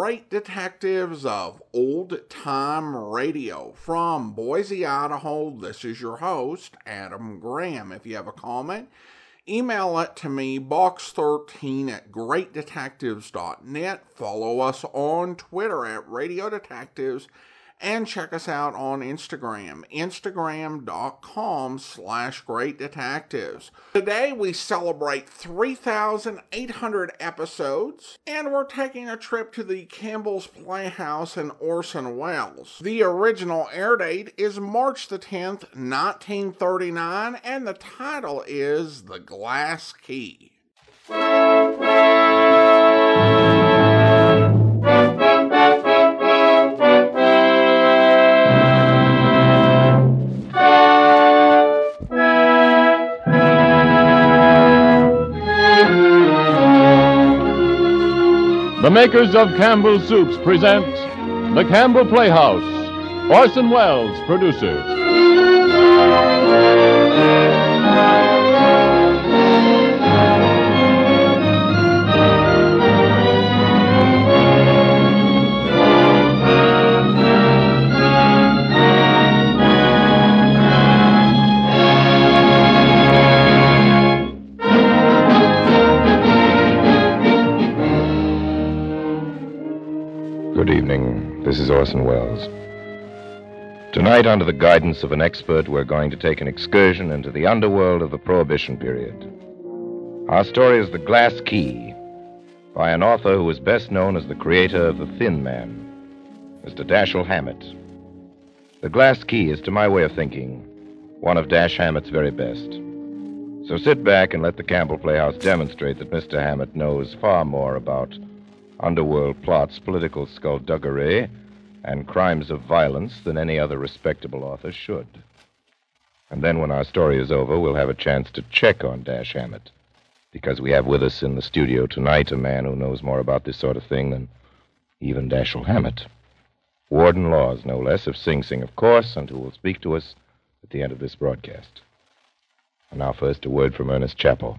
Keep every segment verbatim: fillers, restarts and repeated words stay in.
great detectives of old time radio. From Boise, Idaho, this is your host, Adam Graham. If you have a comment, email it to me, box thirteen at great detectives dot net. Follow us on Twitter at Radio Detectives. And check us out on Instagram, instagram.com slash great detectives. Today we celebrate three thousand eight hundred episodes, and we're taking a trip to the Campbell's Playhouse in Orson, Wales. The original air date is March the tenth, nineteen thirty-nine, and the title is The Glass Key. The makers of Campbell's Soups present The Campbell Playhouse. Orson Welles, producer. Good evening. This is Orson Welles. Tonight, under the guidance of an expert, we're going to take an excursion into the underworld of the Prohibition period. Our story is The Glass Key, by an author who is best known as the creator of The Thin Man, Mister Dashiell Hammett. The Glass Key is, to my way of thinking, one of Dash Hammett's very best. So sit back and let the Campbell Playhouse demonstrate that Mister Hammett knows far more about underworld plots, political skullduggery, and crimes of violence than any other respectable author should. And then when our story is over, we'll have a chance to check on Dash Hammett, because we have with us in the studio tonight a man who knows more about this sort of thing than even Dashiell Hammett. Warden Laws, no less, of Sing Sing, of course, and who will speak to us at the end of this broadcast. And now first a word from Ernest Chappell.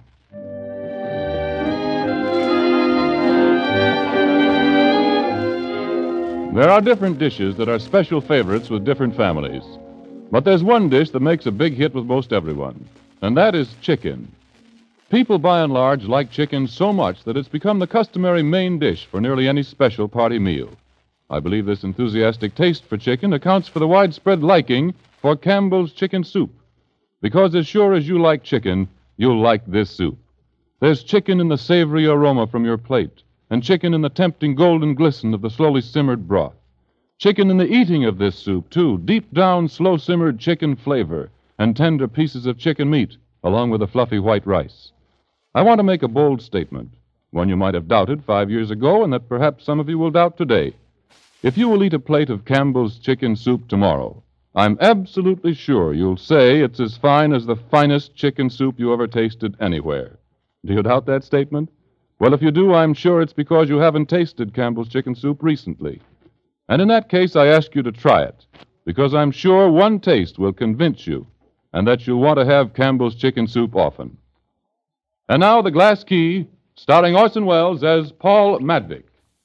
There are different dishes that are special favorites with different families. But there's one dish that makes a big hit with most everyone, and that is chicken. People, by and large, like chicken so much that it's become the customary main dish for nearly any special party meal. I believe this enthusiastic taste for chicken accounts for the widespread liking for Campbell's chicken soup. Because as sure as you like chicken, you'll like this soup. There's chicken in the savory aroma from your plate, and chicken in the tempting golden glisten of the slowly simmered broth. Chicken in the eating of this soup, too, deep down slow-simmered chicken flavor, and tender pieces of chicken meat, along with the fluffy white rice. I want to make a bold statement, one you might have doubted five years ago, and that perhaps some of you will doubt today. If you will eat a plate of Campbell's chicken soup tomorrow, I'm absolutely sure you'll say it's as fine as the finest chicken soup you ever tasted anywhere. Do you doubt that statement? Well, if you do, I'm sure it's because you haven't tasted Campbell's chicken soup recently. And in that case, I ask you to try it, because I'm sure one taste will convince you, and that you'll want to have Campbell's chicken soup often. And now, The Glass Key, starring Orson Welles as Paul Madvig.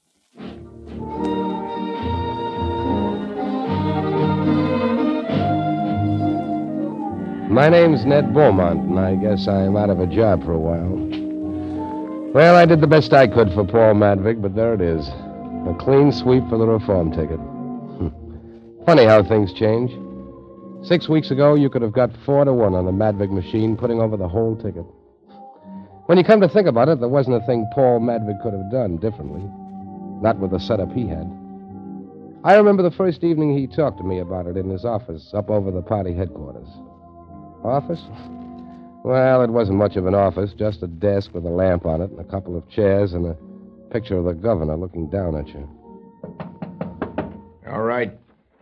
My name's Ned Beaumont, and I guess I'm out of a job for a while. Well, I did the best I could for Paul Madvig, but there it is. A clean sweep for the reform ticket. Funny how things change. Six weeks ago, you could have got four to one on the Madvig machine, putting over the whole ticket. When you come to think about it, there wasn't a thing Paul Madvig could have done differently. Not with the setup he had. I remember the first evening he talked to me about it in his office up over the party headquarters. Office? Well, it wasn't much of an office, just a desk with a lamp on it and a couple of chairs and a picture of the governor looking down at you. All right.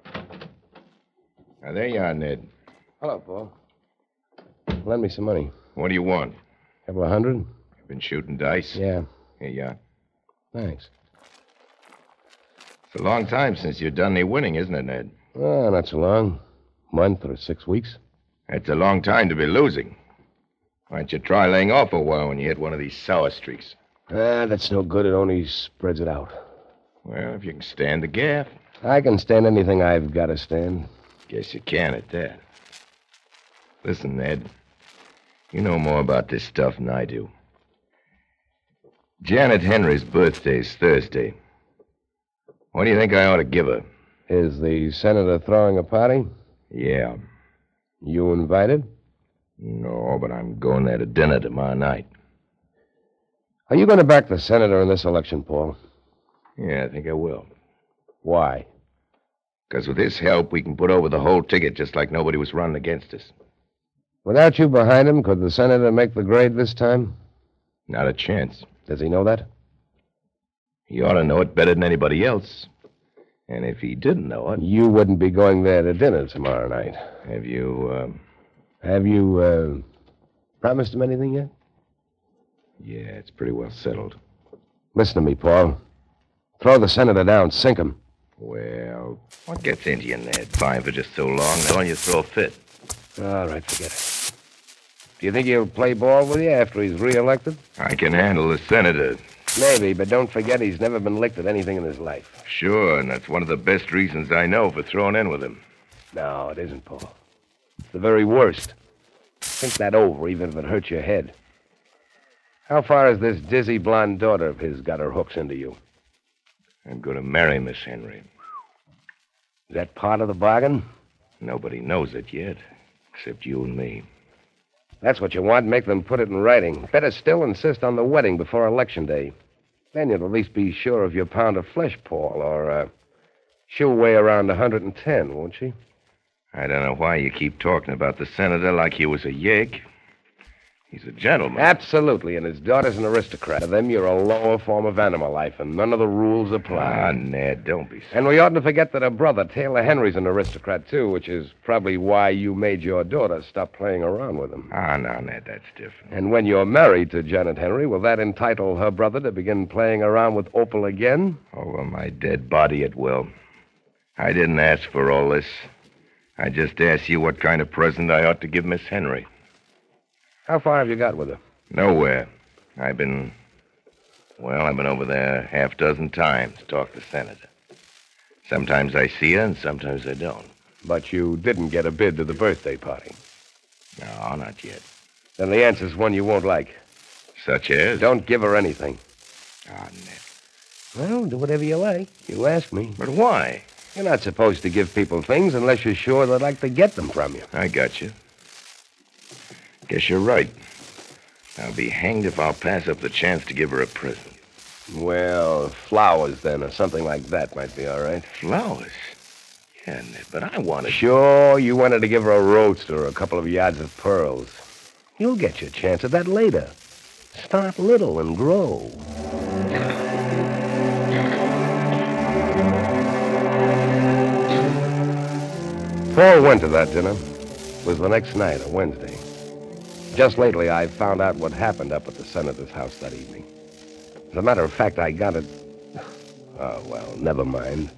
Now, there you are, Ned. Hello, Paul. Lend me some money. What do you want? Couple of hundred? You've been shooting dice? Yeah. Here you are. Thanks. It's a long time since you've done any winning, isn't it, Ned? Oh, not so long. Month or six weeks. That's a long time to be losing. Why don't you try laying off a while when you hit one of these sour streaks? Ah, that's no good. It only spreads it out. Well, if you can stand the gaff. I can stand anything I've got to stand. Guess you can at that. Listen, Ned. You know more about this stuff than I do. Janet Henry's birthday's Thursday. What do you think I ought to give her? Is the senator throwing a party? Yeah. You invited? No, but I'm going there to dinner tomorrow night. Are you going to back the senator in this election, Paul? Yeah, I think I will. Why? Because with his help, we can put over the whole ticket just like nobody was running against us. Without you behind him, could the senator make the grade this time? Not a chance. Does he know that? He ought to know it better than anybody else. And if he didn't know it... You wouldn't be going there to dinner tomorrow night. Have you, uh... Have you, uh... promised him anything yet? Yeah, it's pretty well settled. Listen to me, Paul. Throw the senator down. Sink him. Well, what gets into you, Ned? Fine for just so long, then you throw a fit. All right, forget it. Do you think he'll play ball with you after he's reelected? I can handle the senator. Maybe, but don't forget he's never been licked at anything in his life. Sure, and that's one of the best reasons I know for throwing in with him. No, it isn't, Paul. It's the very worst. Think that over, even if it hurts your head. How far has this dizzy blonde daughter of his got her hooks into you? I'm going to marry Miss Henry. Is that part of the bargain? Nobody knows it yet, except you and me. That's what you want. Make them put it in writing. Better still, insist on the wedding before Election Day. Then you'll at least be sure of your pound of flesh, Paul, or uh, she'll weigh around one hundred ten, won't she? I don't know why you keep talking about the senator like he was a yegg. He's a gentleman. Absolutely, and his daughter's an aristocrat. To them, you're a lower form of animal life, and none of the rules apply. Ah, Ned, don't be silly. And we oughtn't to forget that her brother, Taylor Henry's an aristocrat, too, which is probably why you made your daughter stop playing around with him. Ah, no, Ned, that's different. And when you're married to Janet Henry, will that entitle her brother to begin playing around with Opal again? Over my dead body, it will. I didn't ask for all this. I just asked you what kind of present I ought to give Miss Henry. How far have you got with her? Nowhere. I've been... Well, I've been over there half dozen times to talk to the senator. Sometimes I see her, and sometimes I don't. But you didn't get a bid to the birthday party. No, not yet. Then the answer's one you won't like. Such as? Don't give her anything. Ah, Ned. Well, do whatever you like. You ask me. But why? You're not supposed to give people things unless you're sure they'd like to get them from you. I got you. Guess you're right. I'll be hanged if I'll pass up the chance to give her a present. Well, flowers, then, or something like that might be all right. Flowers? Yeah, Ned, but I wanted... Sure, you wanted to give her a roadster or a couple of yards of pearls. You'll get your chance at that later. Start little and grow. Paul went to that dinner. It was the next night, a Wednesday. Just lately, I found out what happened up at the senator's house that evening. As a matter of fact, I got it... Oh, well, never mind.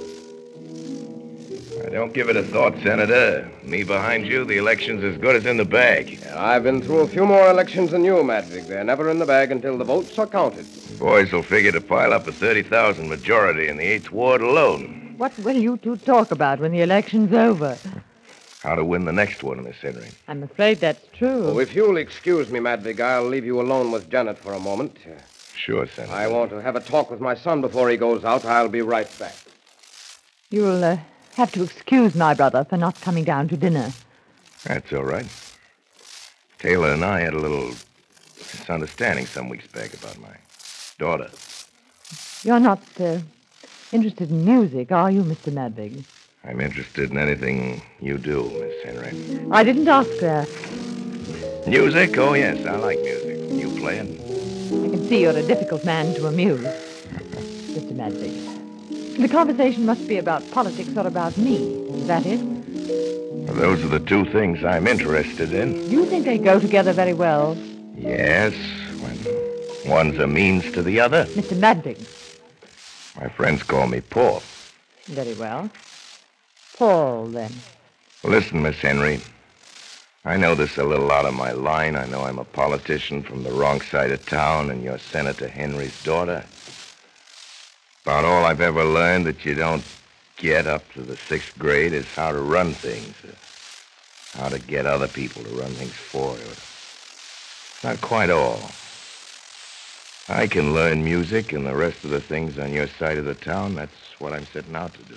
I don't give it a thought, Senator. Me behind you, the election's as good as in the bag. I've been through a few more elections than you, Madvig. They're never in the bag until the votes are counted. Boys will figure to pile up a thirty thousand majority in the eighth Ward alone. What will you two talk about when the election's over? How to win the next one, Miss Henry. I'm afraid that's true. Oh, if you'll excuse me, Madvig, I'll leave you alone with Janet for a moment. Sure, Senator. I want to have a talk with my son before he goes out. I'll be right back. You'll uh, have to excuse my brother for not coming down to dinner. That's all right. Taylor and I had a little misunderstanding some weeks back about my daughter. You're not uh, interested in music, are you, Mister Madvig? I'm interested in anything you do, Miss Henry. I didn't ask that. Music? Oh, yes, I like music. You play it? I can see you're a difficult man to amuse, Mister Madvig. The conversation must be about politics or about me. Is that it? Well, those are the two things I'm interested in. You think they go together very well? Yes, when one's a means to the other. Mister Madvig. My friends call me Paul. Very well. Paul, then. Listen, Miss Henry. I know this is a little out of my line. I know I'm a politician from the wrong side of town, and you're Senator Henry's daughter. About all I've ever learned that you don't get up to the sixth grade is how to run things. Uh, how to get other people to run things for you. Not quite all. I can learn music and the rest of the things on your side of the town. That's what I'm setting out to do.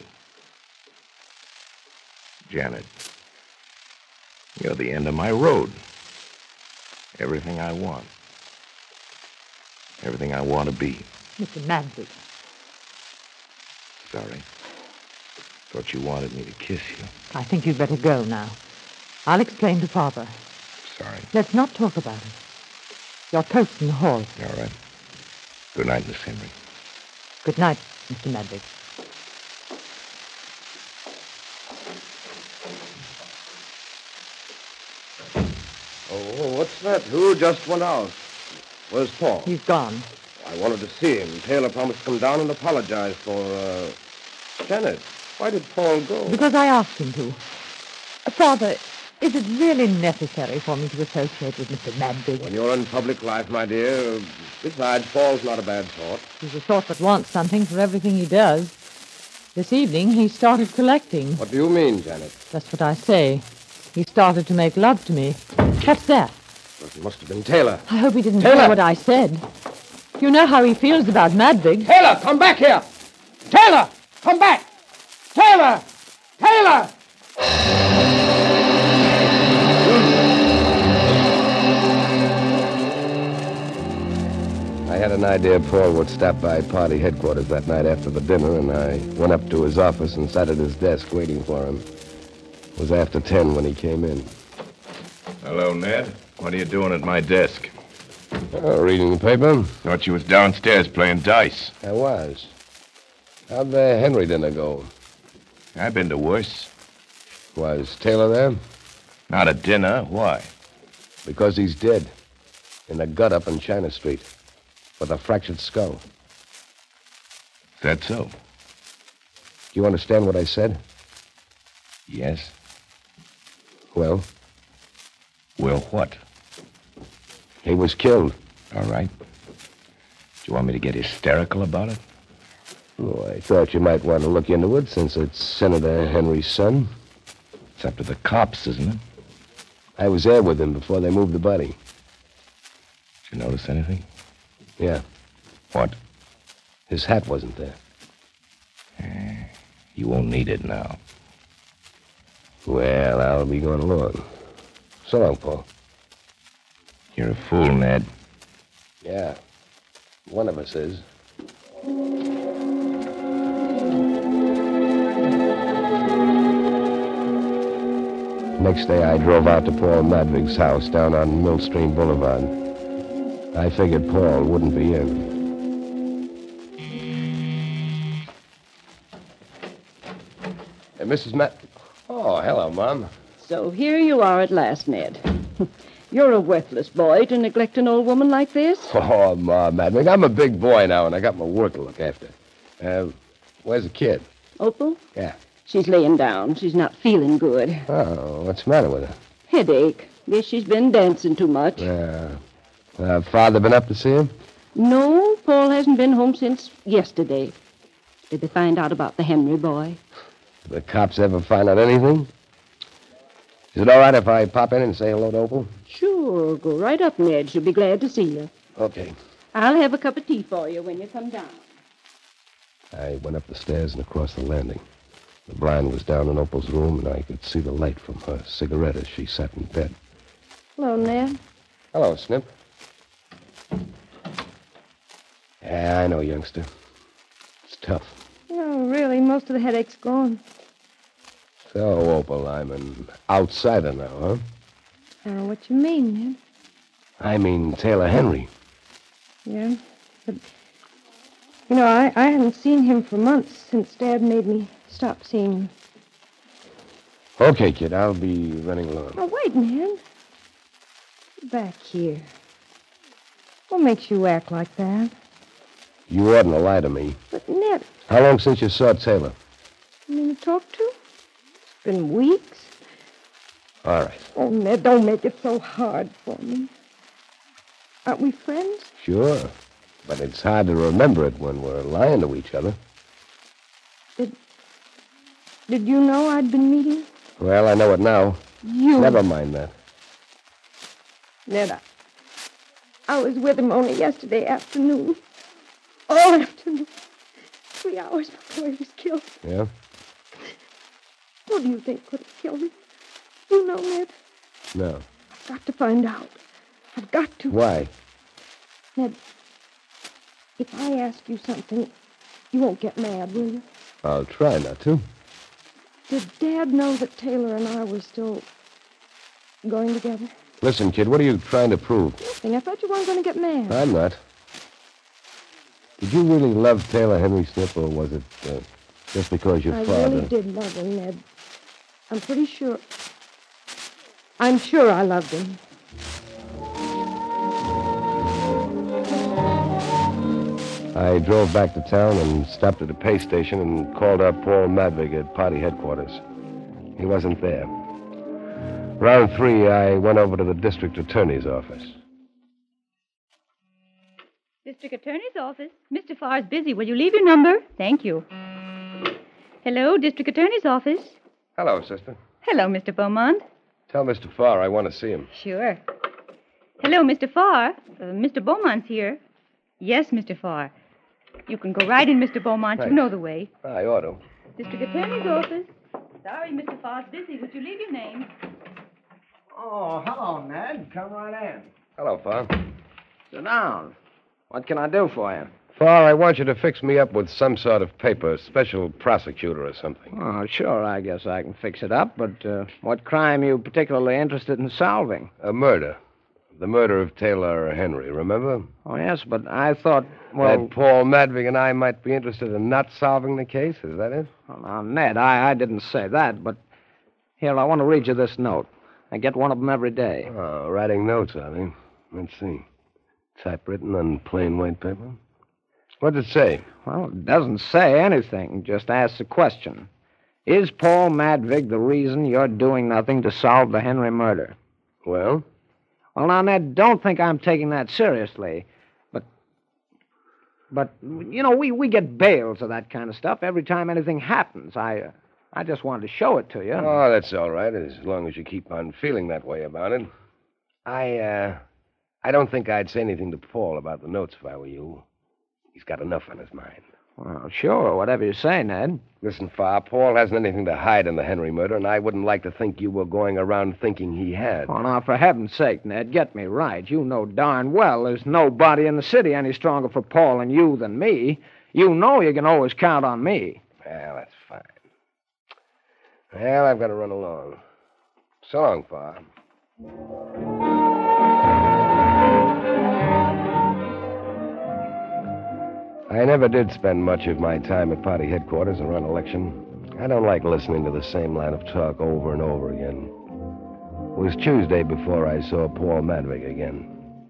Janet, you're the end of my road. Everything I want. Everything I want to be. Mister Madvig. Sorry. Thought you wanted me to kiss you. I think you'd better go now. I'll explain to Father. Sorry. Let's not talk about it. Your coat's in the hall. All right. Good night, Miss Henry. Good night, Mister Madvig. Oh, what's that? Who just went out? Where's Paul? He's gone. I wanted to see him. Taylor promised to come down and apologize for, uh... Janet, why did Paul go? Because I asked him to. Uh, Father, is it really necessary for me to associate with Mister Madvig? When you're in public life, my dear, besides, Paul's not a bad sort. He's the sort that wants something for everything he does. This evening, he started collecting. What do you mean, Janet? That's what I say. He started to make love to me. What's that? Well, it must have been Taylor. I hope he didn't Taylor! hear what I said. You know how he feels about Madvig. Taylor, come back here! Taylor, come back! Taylor! Taylor! I had an idea Paul would stop by party headquarters that night after the dinner, and I went up to his office and sat at his desk waiting for him. It was after ten when he came in. Hello, Ned. What are you doing at my desk? Oh, reading the paper? Thought you was downstairs playing dice. I was. How'd the Henry dinner go? I've been to worse. Was Taylor there? Not a dinner. Why? Because he's dead. In a gut up on China Street. With a fractured skull. Is that so? Do you understand what I said? Yes. Well? Well, what? He was killed. All right. Do you want me to get hysterical about it? Oh, I thought you might want to look into it since it's Senator Henry's son. It's up to the cops, isn't it? I was there with him before they moved the body. Did you notice anything? Yeah. What? His hat wasn't there. Eh, you won't need it now. Well, I'll be going along. So long, Paul. You're a fool, Ned. Yeah. One of us is. Next day, I drove out to Paul Madvig's house down on Millstream Boulevard. I figured Paul wouldn't be in. Hey, Missus Matt. Oh, hello, Mom. So here you are at last, Ned. You're a worthless boy to neglect an old woman like this. Oh, Ma Madvig, I'm a big boy now, and I got my work to look after. Uh, where's the kid? Opal? Yeah. She's laying down. She's not feeling good. Oh, what's the matter with her? Headache. Guess she's been dancing too much. Yeah. Uh, Father been up to see him? No, Paul hasn't been home since yesterday. Did they find out about the Henry boy? Did the cops ever find out anything? Is it all right if I pop in and say hello to Opal? Sure. Go right up, Ned. She'll be glad to see you. Okay. I'll have a cup of tea for you when you come down. I went up the stairs and across the landing. The blind was down in Opal's room, and I could see the light from her cigarette as she sat in bed. Hello, Ned. Hello, Snip. Yeah, I know, youngster. It's tough. No, really, most of the headache's gone. So, Opal, I'm an outsider now, huh? I don't know what you mean, Ned. I mean Taylor Henry. Yeah, but, you know, I, I haven't seen him for months since Dad made me stop seeing him. Okay, kid, I'll be running along. Oh, wait, Ned. Back here. What makes you act like that? You oughtn't to lie to me. But, Ned, How long since you saw Taylor? you mean to talk to? It's been weeks. All right. Oh, Ned, don't make it so hard for me. Aren't we friends? Sure. But it's hard to remember it when we're lying to each other. Did, did you know I'd been meeting? Well, I know it now. You. Never mind that. Ned, I, I was with him only yesterday afternoon. All afternoon. Three hours before he was killed. Yeah? What do you think could have killed him? You know, Ned. No. I've got to find out. I've got to. Why? Ned, if I ask you something, you won't get mad, will you? I'll try not to. Did Dad know that Taylor and I were still going together? Listen, kid, what are you trying to prove? Nothing. I thought you weren't going to get mad. I'm not. Did you really love Taylor Henry Snip, or was it uh, just because your I father... really did love him, Ned. I'm pretty sure... I'm sure I loved him. I drove back to town and stopped at a pay station and called up Paul Madvig at party headquarters. He wasn't there. Round three, I went over to the district attorney's office. District Attorney's office. Mister Farr's busy. Will you leave your number? Thank you. Hello, District Attorney's office. Hello, sister. Hello, Mister Beaumont. Tell Mister Farr I want to see him. Sure. Hello, Mister Farr. Uh, Mister Beaumont's here. Yes, Mister Farr. You can go right in, Mister Beaumont. Thanks. You know the way. I ought to. District Attorney's office. Sorry, Mister Farr's busy. Would you leave your name? Oh, hello, Ned. Come right in. Hello, Farr. Sit down. What can I do for you? Farr, I want you to fix me up with some sort of paper, special prosecutor or something. Oh, sure, I guess I can fix it up, but uh, what crime are you particularly interested in solving? A murder. The murder of Taylor Henry, remember? Oh, yes, but I thought, well... That Paul Madvig and I might be interested in not solving the case, is that it? Well, now, Ned, I, I didn't say that, but... Here, I want to read you this note. I get one of them every day. Oh, writing notes, are they? Let's see. Typewritten on plain white paper? What does it say? Well, it doesn't say anything. It just asks a question. Is Paul Madvig the reason you're doing nothing to solve the Henry murder? Well? Well, now, Ned, don't think I'm taking that seriously. But, but you know, we, we get bales of that kind of stuff every time anything happens. I, uh, I just wanted to show it to you. Oh, that's all right, as long as you keep on feeling that way about it. I, uh, I don't think I'd say anything to Paul about the notes if I were you. He's got enough on his mind. Well, sure, whatever you say, Ned. Listen, Farr, Paul hasn't anything to hide in the Henry murder, and I wouldn't like to think you were going around thinking he had. Oh, now, for heaven's sake, Ned, get me right. You know darn well there's nobody in the city any stronger for Paul and you than me. You know you can always count on me. Well, that's fine. Well, I've got to run along. So long, Farr. I never did spend much of my time at party headquarters around election. I don't like listening to the same line of talk over and over again. It was Tuesday before I saw Paul Madvig again.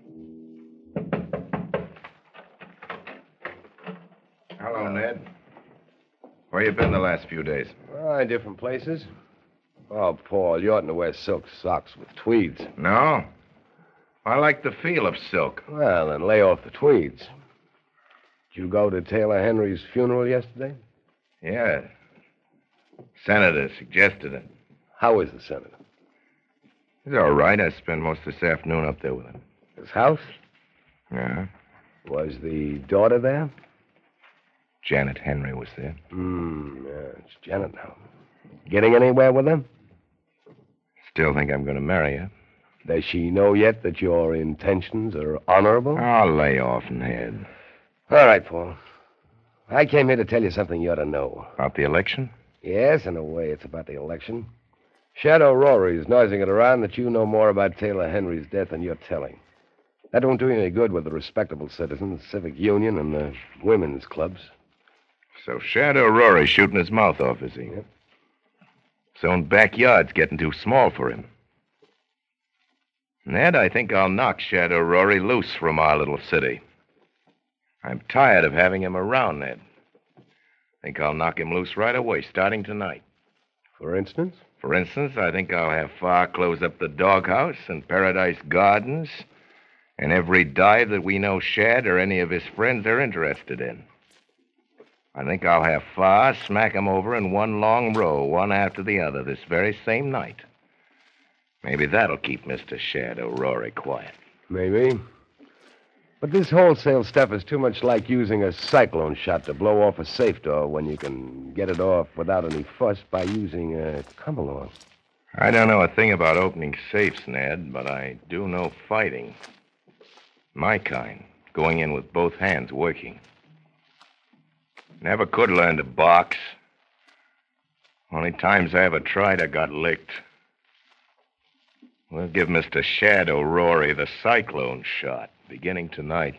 Hello, Ned. Where you been the last few days? Oh, in different places. Oh, Paul, you oughtn't to wear silk socks with tweeds. No. I like the feel of silk. Well, then lay off the tweeds. Did you go to Taylor Henry's funeral yesterday? Yeah. Senator suggested it. How is the senator? He's all right. I spent most of this afternoon up there with him. His house? Yeah. Was the daughter there? Janet Henry was there. Hmm, yeah, it's Janet now. Getting anywhere with her? Still think I'm going to marry her. Does she know yet that your intentions are honorable? I'll lay off, Ned. All right, Paul. I came here to tell you something you ought to know. About the election? Yes, in a way, it's about the election. Shadow Rory's noising it around that you know more about Taylor Henry's death than you're telling. That won't do you any good with the respectable citizens, Civic Union, and the women's clubs. So Shadow Rory's shooting his mouth off, is he? Yep. His own backyard's getting too small for him. Ned, I think I'll knock Shadow Rory loose from our little city. I'm tired of having him around, Ned. Think I'll knock him loose right away, starting tonight. For instance? For instance, I think I'll have Farr close up the doghouse and Paradise Gardens And every dive that we know Shad or any of his friends are interested in. I think I'll have Farr smack 'em over in one long row, one after the other, this very same night. Maybe that'll keep Mister Shad O'Rory quiet. Maybe. But this wholesale stuff is too much like using a cyclone shot to blow off a safe door when you can get it off without any fuss by using a come-along. I don't know a thing about opening safes, Ned, but I do know fighting. My kind, going in with both hands working. Never could learn to box. Only times I ever tried, I got licked. We'll give Mister Shad O'Rory the cyclone shot, beginning tonight.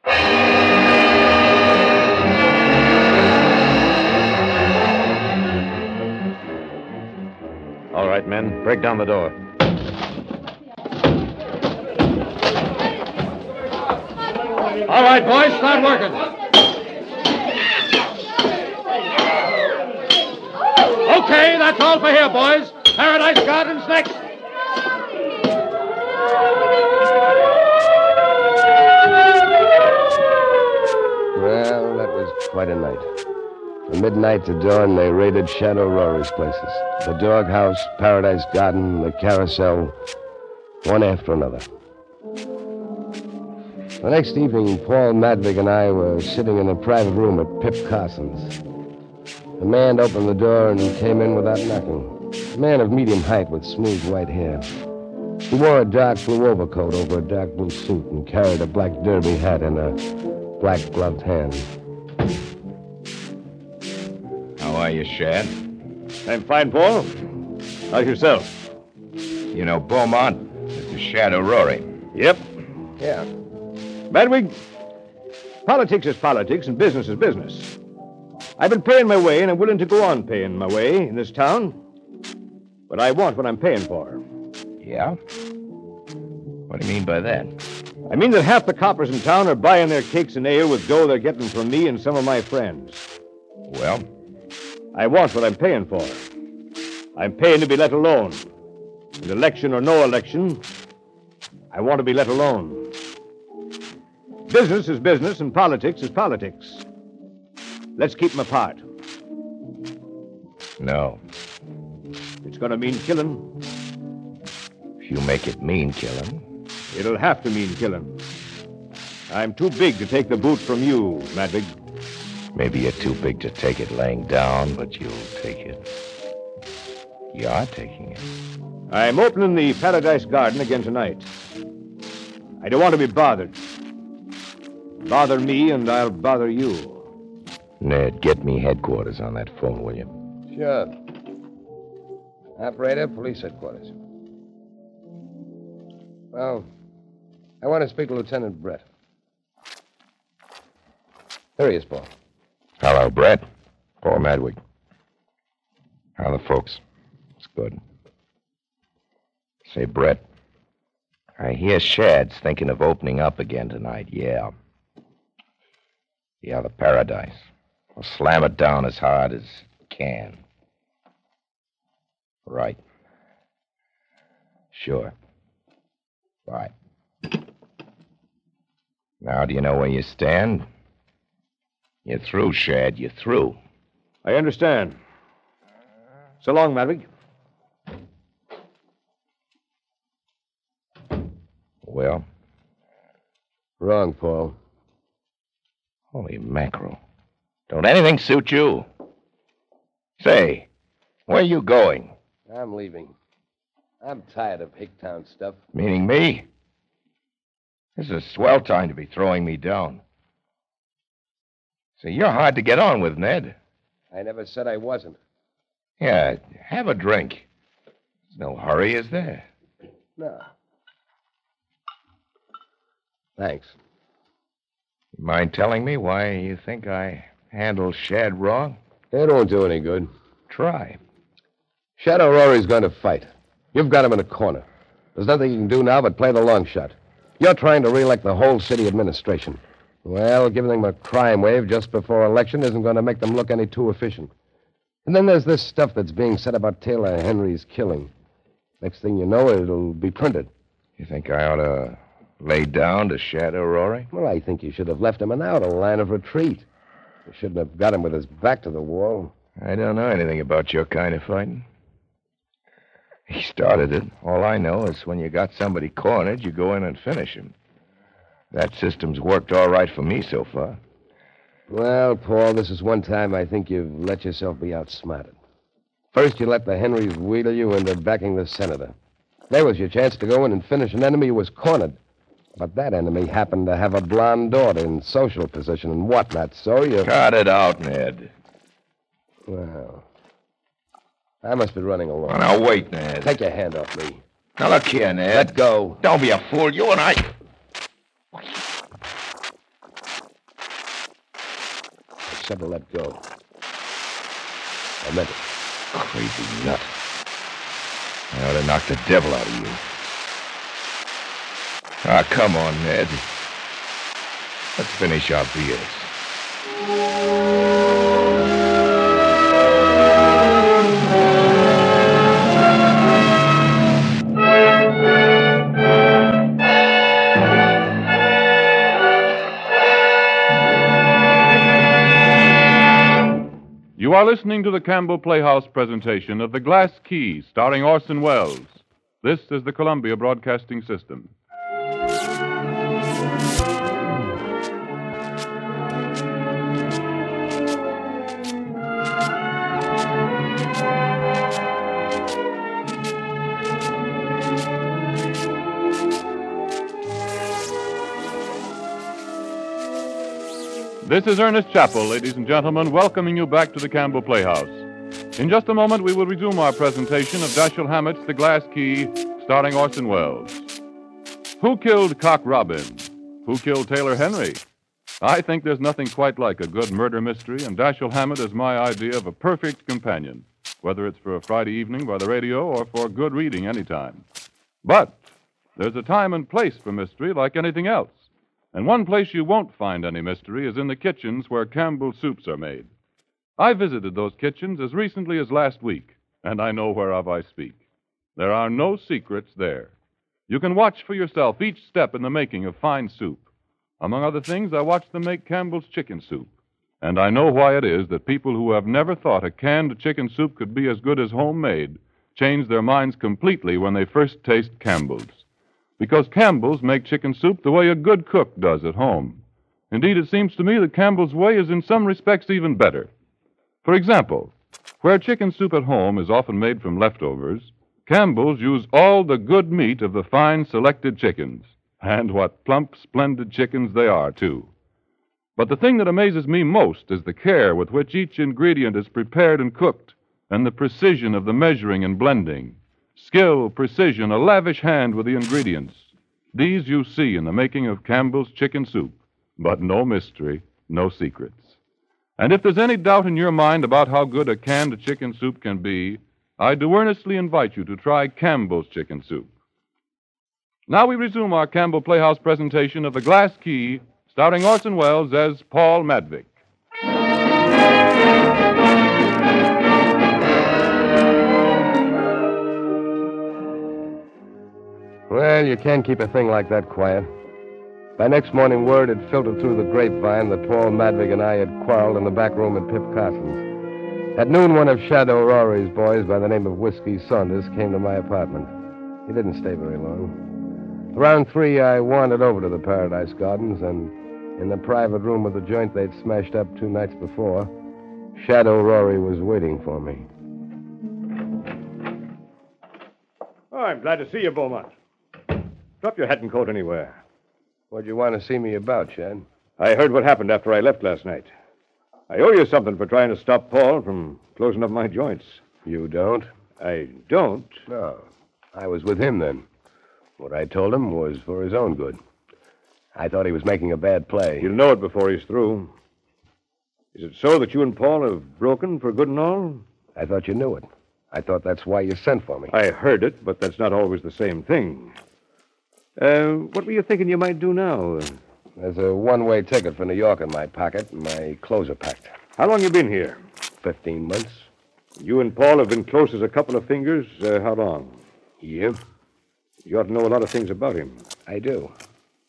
All right, men, break down the door. All right, boys, start working. Okay, that's all for here, boys. Paradise Gardens next. Well, that was quite a night. From midnight to dawn, they raided Shad O'Rory's places. The doghouse, Paradise Garden, the carousel, one after another. The next evening, Paul Madvig and I were sitting in a private room at Pip Carson's. A man opened the door and came in without knocking. A man of medium height with smooth white hair. He wore a dark blue overcoat over a dark blue suit and carried a black derby hat in a black gloved hand. How are you, Shad? I'm fine, Paul. How's yourself? You know Beaumont, Mister Shad O'Rory. Yep. Yeah. Madwig, politics is politics and business is business. I've been paying my way, and I'm willing to go on paying my way in this town. But I want what I'm paying for. Yeah? What do you mean by that? I mean that half the coppers in town are buying their cakes and ale with dough they're getting from me and some of my friends. Well? I want what I'm paying for. I'm paying to be let alone. And election or no election, I want to be let alone. Business is business and politics is politics. Let's keep them apart. No. It's going to mean killing. If you make it mean killing. It'll have to mean killing. I'm too big to take the boot from you, Madvig. Maybe you're too big to take it laying down, but you'll take it. You are taking it. I'm opening the Paradise Garden again tonight. I don't want to be bothered. Bother me, and I'll bother you. Ned, get me headquarters on that phone, will you? Sure. Operator, police headquarters. Well, I want to speak to Lieutenant Brett. There he is, Paul. Hello, Brett. Paul Madwig. How are the folks? It's good. Say, Brett, I hear Shad's thinking of opening up again tonight, yeah. Yeah, the Paradise. We'll slam it down as hard as it can. Right. Sure. Right. Now, do you know where you stand? You're through, Shad. You're through. I understand. So long, Madvig. Well? Wrong, Paul. Holy mackerel. Don't anything suit you? Say, where are you going? I'm leaving. I'm tired of Hicktown stuff. Meaning me? This is a swell time to be throwing me down. Say, you're hard to get on with, Ned. I never said I wasn't. Yeah, have a drink. There's no hurry, is there? No. Thanks. You mind telling me why you think I handled Shad wrong? It won't do any good. Try. Shad O'Rory's going to fight. You've got him in a corner. There's nothing you can do now but play the long shot. You're trying to re-elect the whole city administration. Well, giving them a crime wave just before election isn't going to make them look any too efficient. And then there's this stuff that's being said about Taylor Henry's killing. Next thing you know, it'll be printed. You think I ought to Laid down to shadow Rory? Well, I think you should have left him an out, a line of retreat. You shouldn't have got him with his back to the wall. I don't know anything about your kind of fighting. He started it. All I know is when you got somebody cornered, you go in and finish him. That system's worked all right for me so far. Well, Paul, this is one time I think you've let yourself be outsmarted. First, you let the Henrys wheedle you into backing the senator. There was your chance to go in and finish an enemy who was cornered. But that enemy happened to have a blonde daughter in social position and whatnot, so you... Cut it out, Ned. Well, I must be running along. Oh, now, wait, Ned. Take your hand off me. Now, look here, Ned. Let go. Don't be a fool. You and I... I said to let go. I meant it. Crazy nut. I ought to knock the devil out of you. Ah, come on, Ned. Let's finish our beers. You are listening to the Campbell Playhouse presentation of The Glass Key, starring Orson Welles. This is the Columbia Broadcasting System. This is Ernest Chappell, ladies and gentlemen, welcoming you back to the Campbell Playhouse. In just a moment, we will resume our presentation of Dashiell Hammett's The Glass Key, starring Orson Welles. Who killed Cock Robin? Who killed Taylor Henry? I think there's nothing quite like a good murder mystery, and Dashiell Hammett is my idea of a perfect companion, whether it's for a Friday evening by the radio or for good reading anytime. But there's a time and place for mystery like anything else. And one place you won't find any mystery is in the kitchens where Campbell soups are made. I visited those kitchens as recently as last week, and I know whereof I speak. There are no secrets there. You can watch for yourself each step in the making of fine soup. Among other things, I watched them make Campbell's chicken soup. And I know why it is that people who have never thought a canned chicken soup could be as good as homemade change their minds completely when they first taste Campbell's. Because Campbell's make chicken soup the way a good cook does at home. Indeed, it seems to me that Campbell's way is in some respects even better. For example, where chicken soup at home is often made from leftovers, Campbell's use all the good meat of the fine selected chickens. And what plump, splendid chickens they are, too. But the thing that amazes me most is the care with which each ingredient is prepared and cooked, and the precision of the measuring and blending. Skill, precision, a lavish hand with the ingredients. These you see in the making of Campbell's chicken soup. But no mystery, no secrets. And if there's any doubt in your mind about how good a canned chicken soup can be, I do earnestly invite you to try Campbell's chicken soup. Now we resume our Campbell Playhouse presentation of The Glass Key, starring Orson Welles as Paul Madvig. Well, you can't keep a thing like that quiet. By next morning, word had filtered through the grapevine that Paul Madvig and I had quarreled in the back room at Pip Carson's. At noon, one of Shadow Rory's boys by the name of Whiskey Saunders came to my apartment. He didn't stay very long. Around three, I wandered over to the Paradise Gardens, and in the private room of the joint they'd smashed up two nights before, Shadow Rory was waiting for me. Oh, I'm glad to see you, Beaumont. Drop your hat and coat anywhere. What'd you want to see me about, Shad? I heard what happened after I left last night. I owe you something for trying to stop Paul from closing up my joints. You don't? I don't? No. I was with him then. What I told him was for his own good. I thought he was making a bad play. He'll know it before he's through. Is it so that you and Paul have broken for good and all? I thought you knew it. I thought that's why you sent for me. I heard it, but that's not always the same thing. Uh, what were you thinking you might do now? There's a one-way ticket for New York in my pocket, and my clothes are packed. How long you been here? Fifteen months. You and Paul have been close as a couple of fingers. Uh, how long? Yeah. You ought to know a lot of things about him. I do.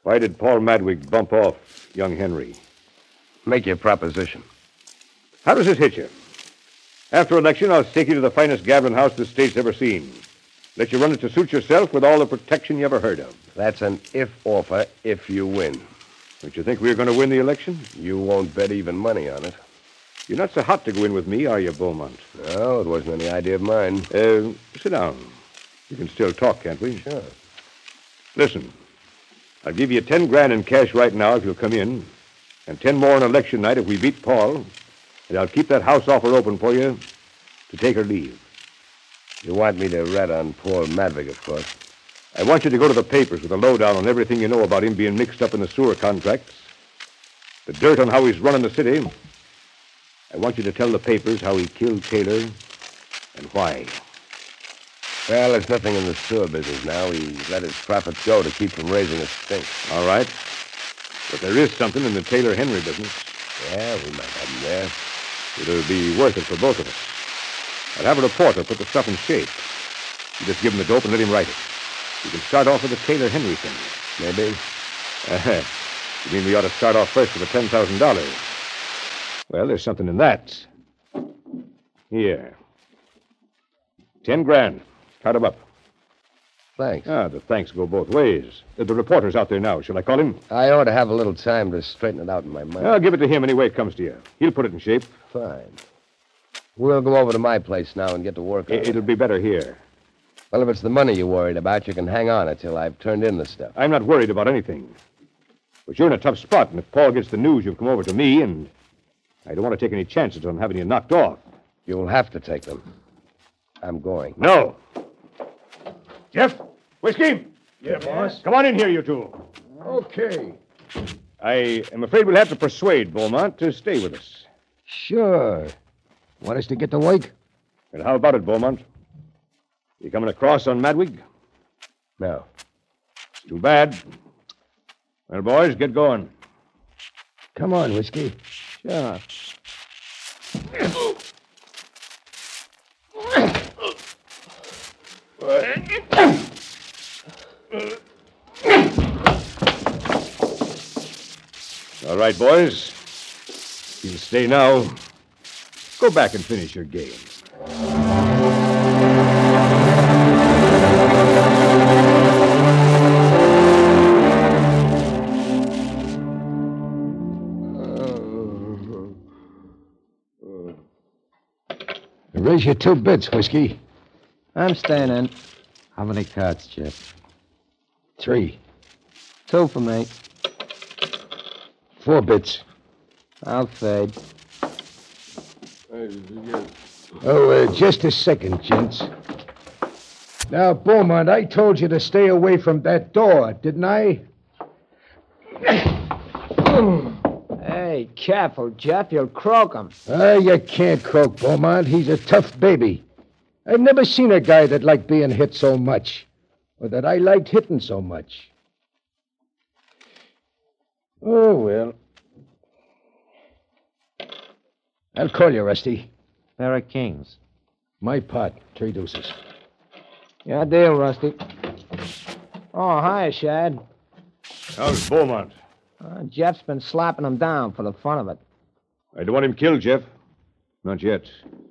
Why did Paul Madwig bump off young Henry? Make your proposition. How does this hit you? After election, I'll take you to the finest gambling house the state's ever seen. Let you run it to suit yourself with all the protection you ever heard of. That's an if offer if you win. Don't you think we're going to win the election? You won't bet even money on it. You're not so hot to go in with me, are you, Beaumont? No, it wasn't any idea of mine. Uh, sit down. We can still talk, can't we? Sure. Listen, I'll give you ten grand in cash right now if you'll come in, and ten more on election night if we beat Paul, and I'll keep that house offer open for you to take or leave. You want me to rat on Paul Madvig, of course. I want you to go to the papers with a lowdown on everything you know about him being mixed up in the sewer contracts, the dirt on how he's running the city. I want you to tell the papers how he killed Taylor and why. Well, there's nothing in the sewer business now. He let his profits go to keep from raising a stink. All right. But there is something in the Taylor-Henry business. Yeah, we might have him there. It'll be worth it for both of us. I'll have a reporter put the stuff in shape. You just give him the dope and let him write it. You can start off with the Taylor-Henry thing. Maybe. Uh-huh. You mean we ought to start off first with the ten thousand dollars? Well, there's something in that. Here. Ten grand. Count him up. Thanks. Ah, the thanks go both ways. The, the reporter's out there now. Shall I call him? I ought to have a little time to straighten it out in my mind. I'll give it to him any way it comes to you. He'll put it in shape. Fine. We'll go over to my place now and get to work on it. It'll be better here. Well, if it's the money you're worried about, you can hang on until I've turned in the stuff. I'm not worried about anything. But you're in a tough spot, and if Paul gets the news, you've come over to me, and I don't want to take any chances on having you knocked off. You'll have to take them. I'm going. No. Jeff, whiskey? Yeah, boss. Come on in here, you two. Okay. I am afraid we'll have to persuade Beaumont to stay with us. Sure. Want us to get to work? Well, how about it, Beaumont? You coming across on Madwig? No. It's too bad. Well, boys, get going. Come on, Whiskey. Sure. All right, boys. You'll stay now. Go back and finish your game. Raise your two bits, Whiskey. I'm staying in. How many cards, Jeff? Three. Two for me. Four bits. I'll fade. Oh, uh, just a second, gents. Now, Beaumont, I told you to stay away from that door, didn't I? Hey, careful, Jeff. You'll croak him. Ah, you can't croak, Beaumont. He's a tough baby. I've never seen a guy that liked being hit so much, or that I liked hitting so much. Oh, well. I'll call you, Rusty. Pair of kings. My pot, three deuces. Yeah, deal, Rusty. Oh, hi, Shad. How's Beaumont? Uh, Jeff's been slapping him down for the fun of it. I don't want him killed, Jeff. Not yet.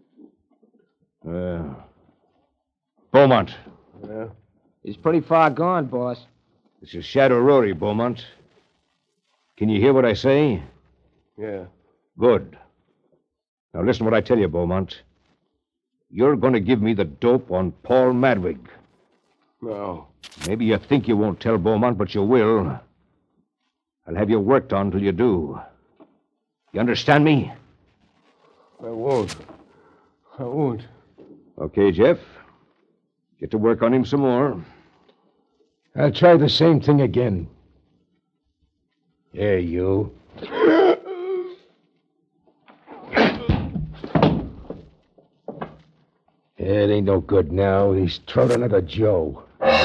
Uh, Beaumont. Yeah? He's pretty far gone, boss. This is Shadow Rory, Beaumont. Can you hear what I say? Yeah. Good. Now listen what I tell you, Beaumont. You're going to give me the dope on Paul Madwig. No. Maybe you think you won't tell Beaumont, but you will. I'll have you worked on till you do. You understand me? I won't. I won't. Okay, Jeff. Get to work on him some more. I'll try the same thing again. Here, you. It ain't no good now. He's throwing another Joe.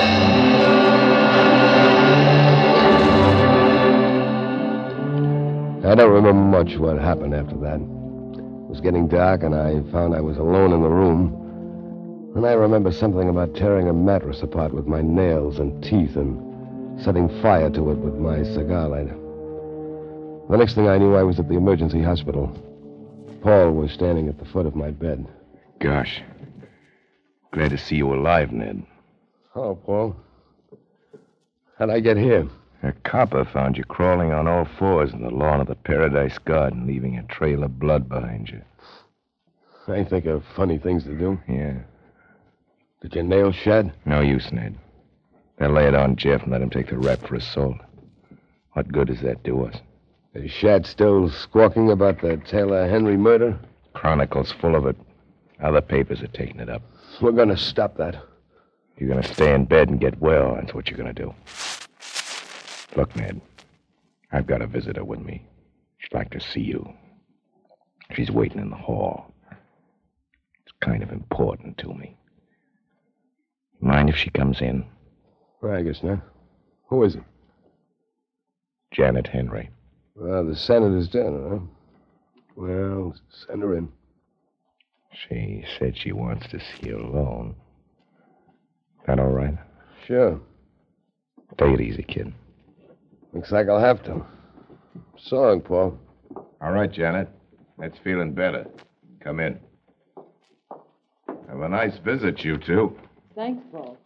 I don't remember much what happened after that. It was getting dark, and I found I was alone in the room. And I remember something about tearing a mattress apart with my nails and teeth and setting fire to it with my cigar lighter. The next thing I knew, I was at the emergency hospital. Paul was standing at the foot of my bed. Gosh. Glad to see you alive, Ned. Oh, Paul. How'd I get here? A copper found you crawling on all fours in the lawn of the Paradise Garden, leaving a trail of blood behind you. I think of funny things to do. Yeah. Did your nails shed? No use, Ned. They'll lay it on Jeff and let him take the rap for assault. What good does that do us? Is Shad still squawking about the Taylor Henry murder? Chronicle's full of it. Other papers are taking it up. We're going to stop that. You're going to stay in bed and get well. That's what you're going to do. Look, Ned, I've got a visitor with me. She'd like to see you. She's waiting in the hall. It's kind of important to me. Mind if she comes in? Well, I guess not. Who is it? Janet Henry. Well, the senator's dead, huh? Well, send her in. She said she wants to see you alone. That all right? Sure. Take it easy, kid. Looks like I'll have to. So long, Paul. All right, Janet. That's feeling better. Come in. Have a nice visit, you two. Thanks, Paul.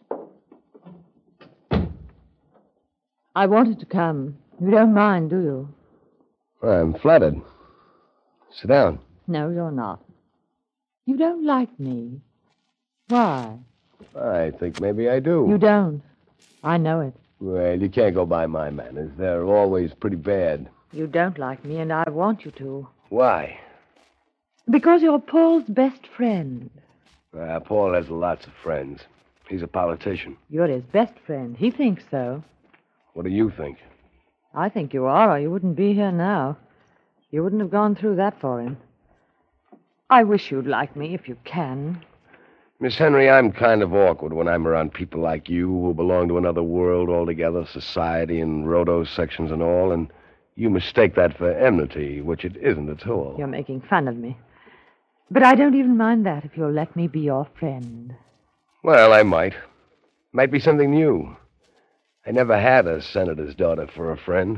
I wanted to come. You don't mind, do you? I'm flattered. Sit down. No, you're not. You don't like me. Why? I think maybe I do. You don't. I know it. Well, you can't go by my manners. They're always pretty bad. You don't like me, and I want you to. Why? Because you're Paul's best friend. Uh, Paul has lots of friends. He's a politician. You're his best friend. He thinks so. What do you think? I think you are, or you wouldn't be here now. You wouldn't have gone through that for him. I wish you'd like me if you can. Miss Henry, I'm kind of awkward when I'm around people like you who belong to another world altogether, society and Rhodo sections and all, and you mistake that for enmity, which it isn't at all. You're making fun of me. But I don't even mind that if you'll let me be your friend. Well, I might. Might be something new. I never had a senator's daughter for a friend.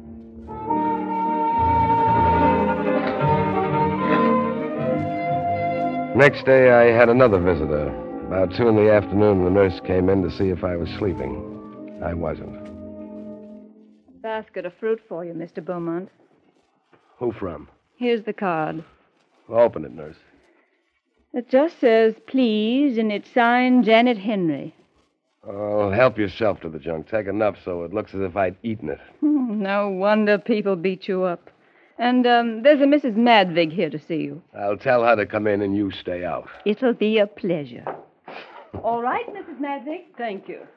Next day, I had another visitor. About two in the afternoon, the nurse came in to see if I was sleeping. I wasn't. Basket of fruit for you, Mister Beaumont. Who from? Here's the card. Open it, nurse. It just says, please, and it's signed Janet Henry. Oh, help yourself to the junk. Take enough so it looks as if I'd eaten it. No wonder people beat you up. And um, there's a Missus Madvig here to see you. I'll tell her to come in and you stay out. It'll be a pleasure. All right, Missus Madvig. Thank you.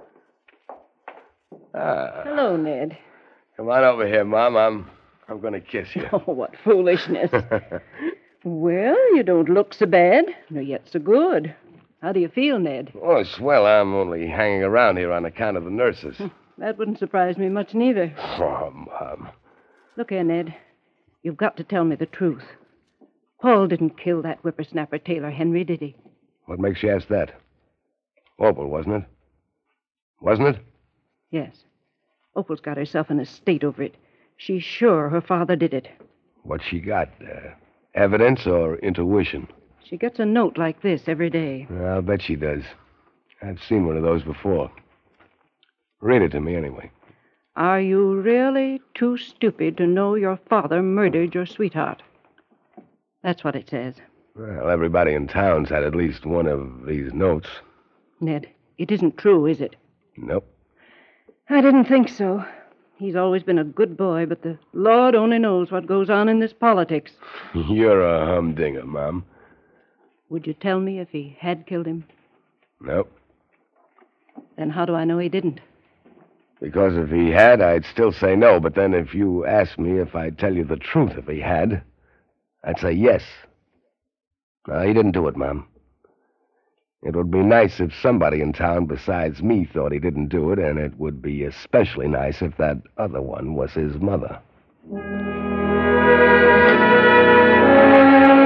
Ah. Hello, Ned. Come on over here, Mom. I'm I'm going to kiss you. Oh, what foolishness. Well, you don't look so bad, nor yet so good. How do you feel, Ned? Oh, swell. I'm only hanging around here on account of the nurses. That wouldn't surprise me much, neither. Oh, Mom. Look here, Ned. You've got to tell me the truth. Paul didn't kill that whippersnapper Taylor Henry, did he? What makes you ask that? Opal, wasn't it? Wasn't it? Yes. Opal's got herself in a state over it. She's sure her father did it. What she got? Uh, evidence or intuition? She gets a note like this every day. I'll bet she does. I've seen one of those before. Read it to me anyway. Are you really too stupid to know your father murdered your sweetheart? That's what it says. Well, everybody in town's had at least one of these notes. Ned, it isn't true, is it? Nope. I didn't think so. He's always been a good boy, but the Lord only knows what goes on in this politics. You're a humdinger, Mom. Would you tell me if he had killed him? Nope. Then how do I know he didn't? Because if he had, I'd still say no. But then if you asked me if I'd tell you the truth if he had, I'd say yes. No, he didn't do it, Mom. It would be nice if somebody in town besides me thought he didn't do it, and it would be especially nice if that other one was his mother.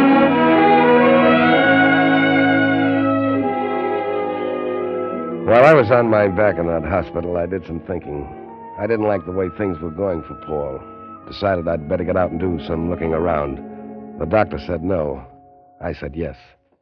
Well, I was on my back in that hospital, I did some thinking. I didn't like the way things were going for Paul. Decided I'd better get out and do some looking around. The doctor said no. I said yes.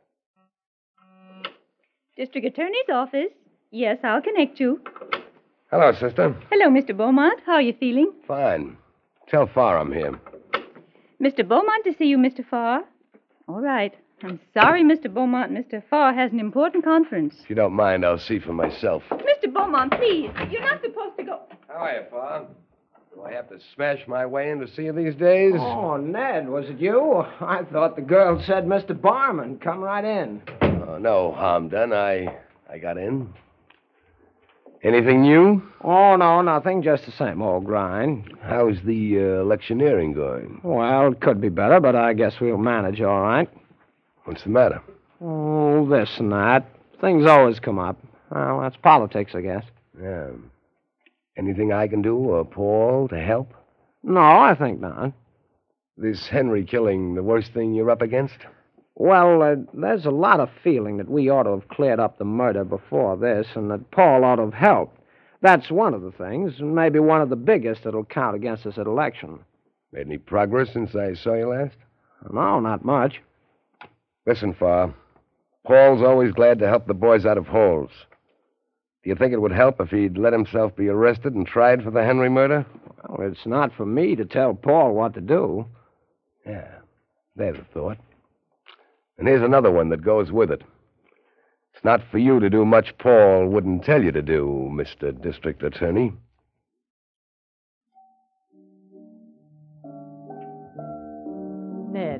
District Attorney's office. Yes, I'll connect you. Hello, sister. Hello, Mister Beaumont. How are you feeling? Fine. Tell Farr I'm here. Mister Beaumont to see you, Mister Farr. All right. I'm sorry, Mister Beaumont. Mister Farr has an important conference. If you don't mind, I'll see for myself. Mister Beaumont, please. You're not supposed to go. How are you, Farr? Do I have to smash my way in to see you these days? Oh, Ned, was it you? I thought the girl said Mister Barman. Come right in. Oh, no harm done. I I got in. Anything new? Oh, no, nothing. Just the same old grind. How's the uh, electioneering going? Well, it could be better, but I guess we'll manage all right. What's the matter? Oh, this and that. Things always come up. Well, that's politics, I guess. Yeah. Anything I can do, or Paul, to help? No, I think not. This Henry killing the worst thing you're up against? Well, uh, there's a lot of feeling that we ought to have cleared up the murder before this, and that Paul ought to have helped. That's one of the things, and maybe one of the biggest that'll count against us at election. Made any progress since I saw you last? No, not much. Listen, Farr. Paul's always glad to help the boys out of holes. Do you think it would help if he'd let himself be arrested and tried for the Henry murder? Well, it's not for me to tell Paul what to do. Yeah, there's a thought. And here's another one that goes with it. It's not for you to do much Paul wouldn't tell you to do, Mister District Attorney. Ned,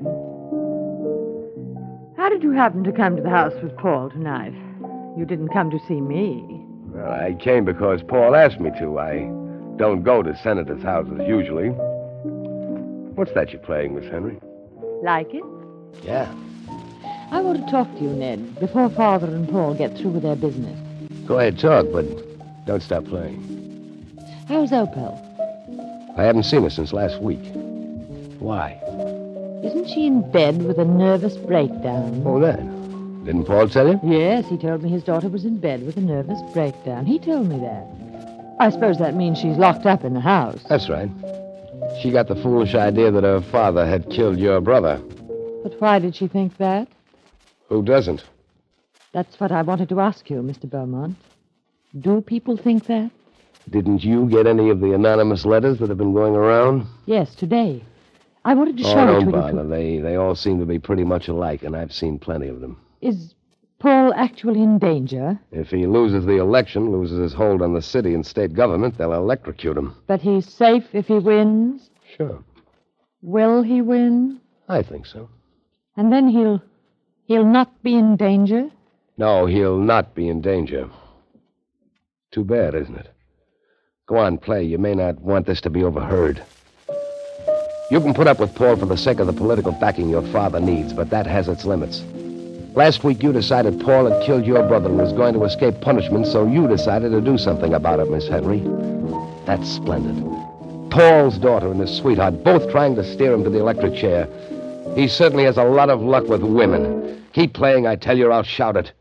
how did you happen to come to the house with Paul tonight? You didn't come to see me. Well, I came because Paul asked me to. I don't go to senators' houses usually. What's that you're playing, Miss Henry? Like it? Yeah. I want to talk to you, Ned, before Father and Paul get through with their business. Go ahead, talk, but don't stop playing. How's Opal? I haven't seen her since last week. Why? Isn't she in bed with a nervous breakdown? Oh, that. Didn't Paul tell you? Yes, he told me his daughter was in bed with a nervous breakdown. He told me that. I suppose that means she's locked up in the house. That's right. She got the foolish idea that her father had killed your brother. But why did she think that? Who doesn't? That's what I wanted to ask you, Mister Beaumont. Do people think that? Didn't you get any of the anonymous letters that have been going around? Yes, today. I wanted to oh, show it don't to bother. you. They, they all seem to be pretty much alike, and I've seen plenty of them. Is Paul actually in danger? If he loses the election, loses his hold on the city and state government, they'll electrocute him. But he's safe if he wins? Sure. Will he win? I think so. And then he'll... he'll not be in danger? No, he'll not be in danger. Too bad, isn't it? Go on, play. You may not want this to be overheard. You can put up with Paul for the sake of the political backing your father needs, but that has its limits. Last week you decided Paul had killed your brother and was going to escape punishment, so you decided to do something about it, Miss Henry. That's splendid. Paul's daughter and his sweetheart both trying to steer him to the electric chair. He certainly has a lot of luck with women. Keep playing, I tell you, or I'll shout it.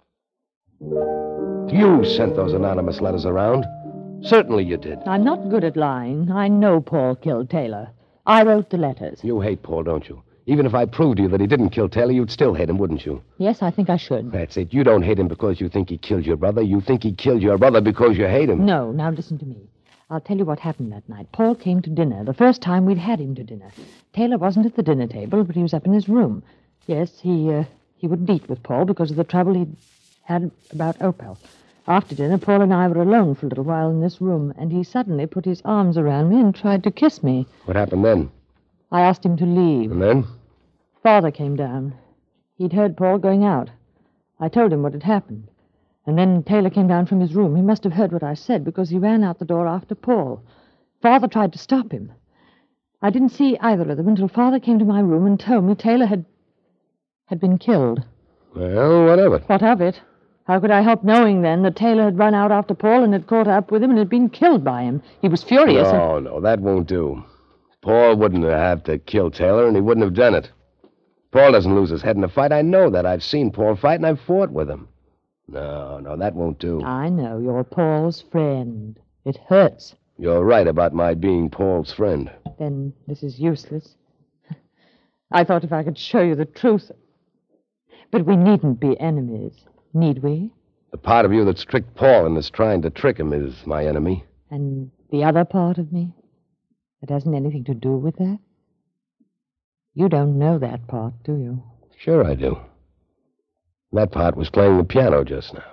You sent those anonymous letters around. Certainly you did. I'm not good at lying. I know Paul killed Taylor. I wrote the letters. You hate Paul, don't you? Even if I proved to you that he didn't kill Taylor, you'd still hate him, wouldn't you? Yes, I think I should. That's it. You don't hate him because you think he killed your brother. You think he killed your brother because you hate him. No, now listen to me. I'll tell you what happened that night. Paul came to dinner, the first time we'd had him to dinner. Taylor wasn't at the dinner table, but he was up in his room. Yes, he uh, he would beat with Paul because of the trouble he'd had about Opal. After dinner, Paul and I were alone for a little while in this room, and he suddenly put his arms around me and tried to kiss me. What happened then? I asked him to leave. And then? Father came down. He'd heard Paul going out. I told him what had happened. And then Taylor came down from his room. He must have heard what I said, because he ran out the door after Paul. Father tried to stop him. I didn't see either of them until Father came to my room and told me Taylor had... had been killed. Well, what of it? What of it? How could I help knowing then that Taylor had run out after Paul and had caught up with him and had been killed by him? He was furious. No, and... no, that won't do. Paul wouldn't have to kill Taylor, and he wouldn't have done it. Paul doesn't lose his head in a fight. I know that. I've seen Paul fight, and I've fought with him. No, no, that won't do. I know. You're Paul's friend. It hurts. You're right about my being Paul's friend. Then this is useless. I thought if I could show you the truth. But we needn't be enemies, need we? The part of you that's tricked Paul and is trying to trick him is my enemy. And the other part of me? It hasn't anything to do with that? You don't know that part, do you? Sure I do. That part was playing the piano just now.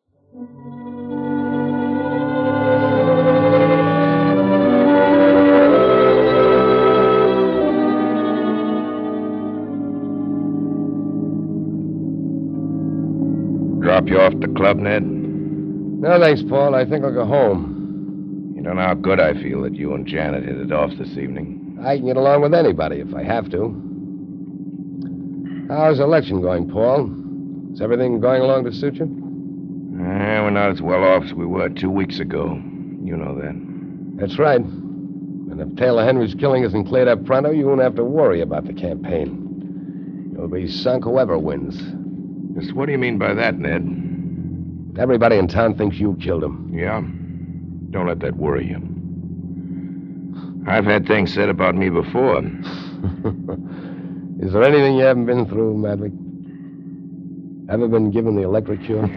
Drop you off the club, Ned? No, thanks, Paul. I think I'll go home. You don't know how good I feel that you and Janet hit it off this evening. I can get along with anybody if I have to. How's the election going, Paul? Is everything going along to suit you? Eh, we're not as well off as we were two weeks ago. You know that. That's right. And if Taylor Henry's killing isn't cleared up pronto, you won't have to worry about the campaign. You'll be sunk whoever wins. Just what do you mean by that, Ned? Everybody in town thinks you killed him. Yeah? Don't let that worry you. I've had things said about me before. Is there anything you haven't been through, Madwick? Ever been given the electric cure?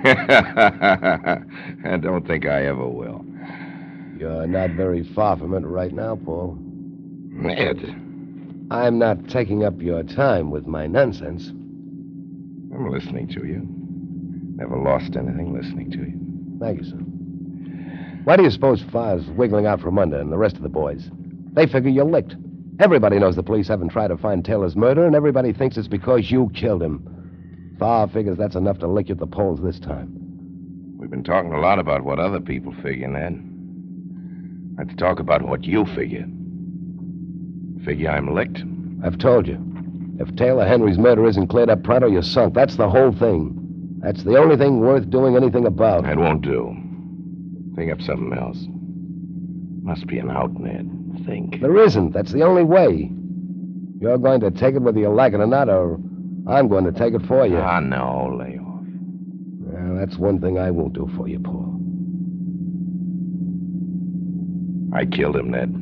I don't think I ever will. You're not very far from it right now, Paul. Ned. I'm not taking up your time with my nonsense. I'm listening to you. Never lost anything listening to you. Thank you, sir. Why do you suppose Farr's wiggling out from under and the rest of the boys? They figure you're licked. Everybody knows the police haven't tried to find Taylor's murder, and everybody thinks it's because you killed him. Farr figures that's enough to lick you at the polls this time. We've been talking a lot about what other people figure, Ned. Let's talk about what you figure. Figure I'm licked? I've told you. If Taylor Henry's murder isn't cleared up pronto, you're sunk. That's the whole thing. That's the only thing worth doing anything about. That won't do. Think up something else. Must be an out, Ned. Think. There isn't. That's the only way. You're going to take it whether you like it or not, or I'm going to take it for you. Ah, no, lay off. Well, that's one thing I won't do for you, Paul. I killed him, Ned.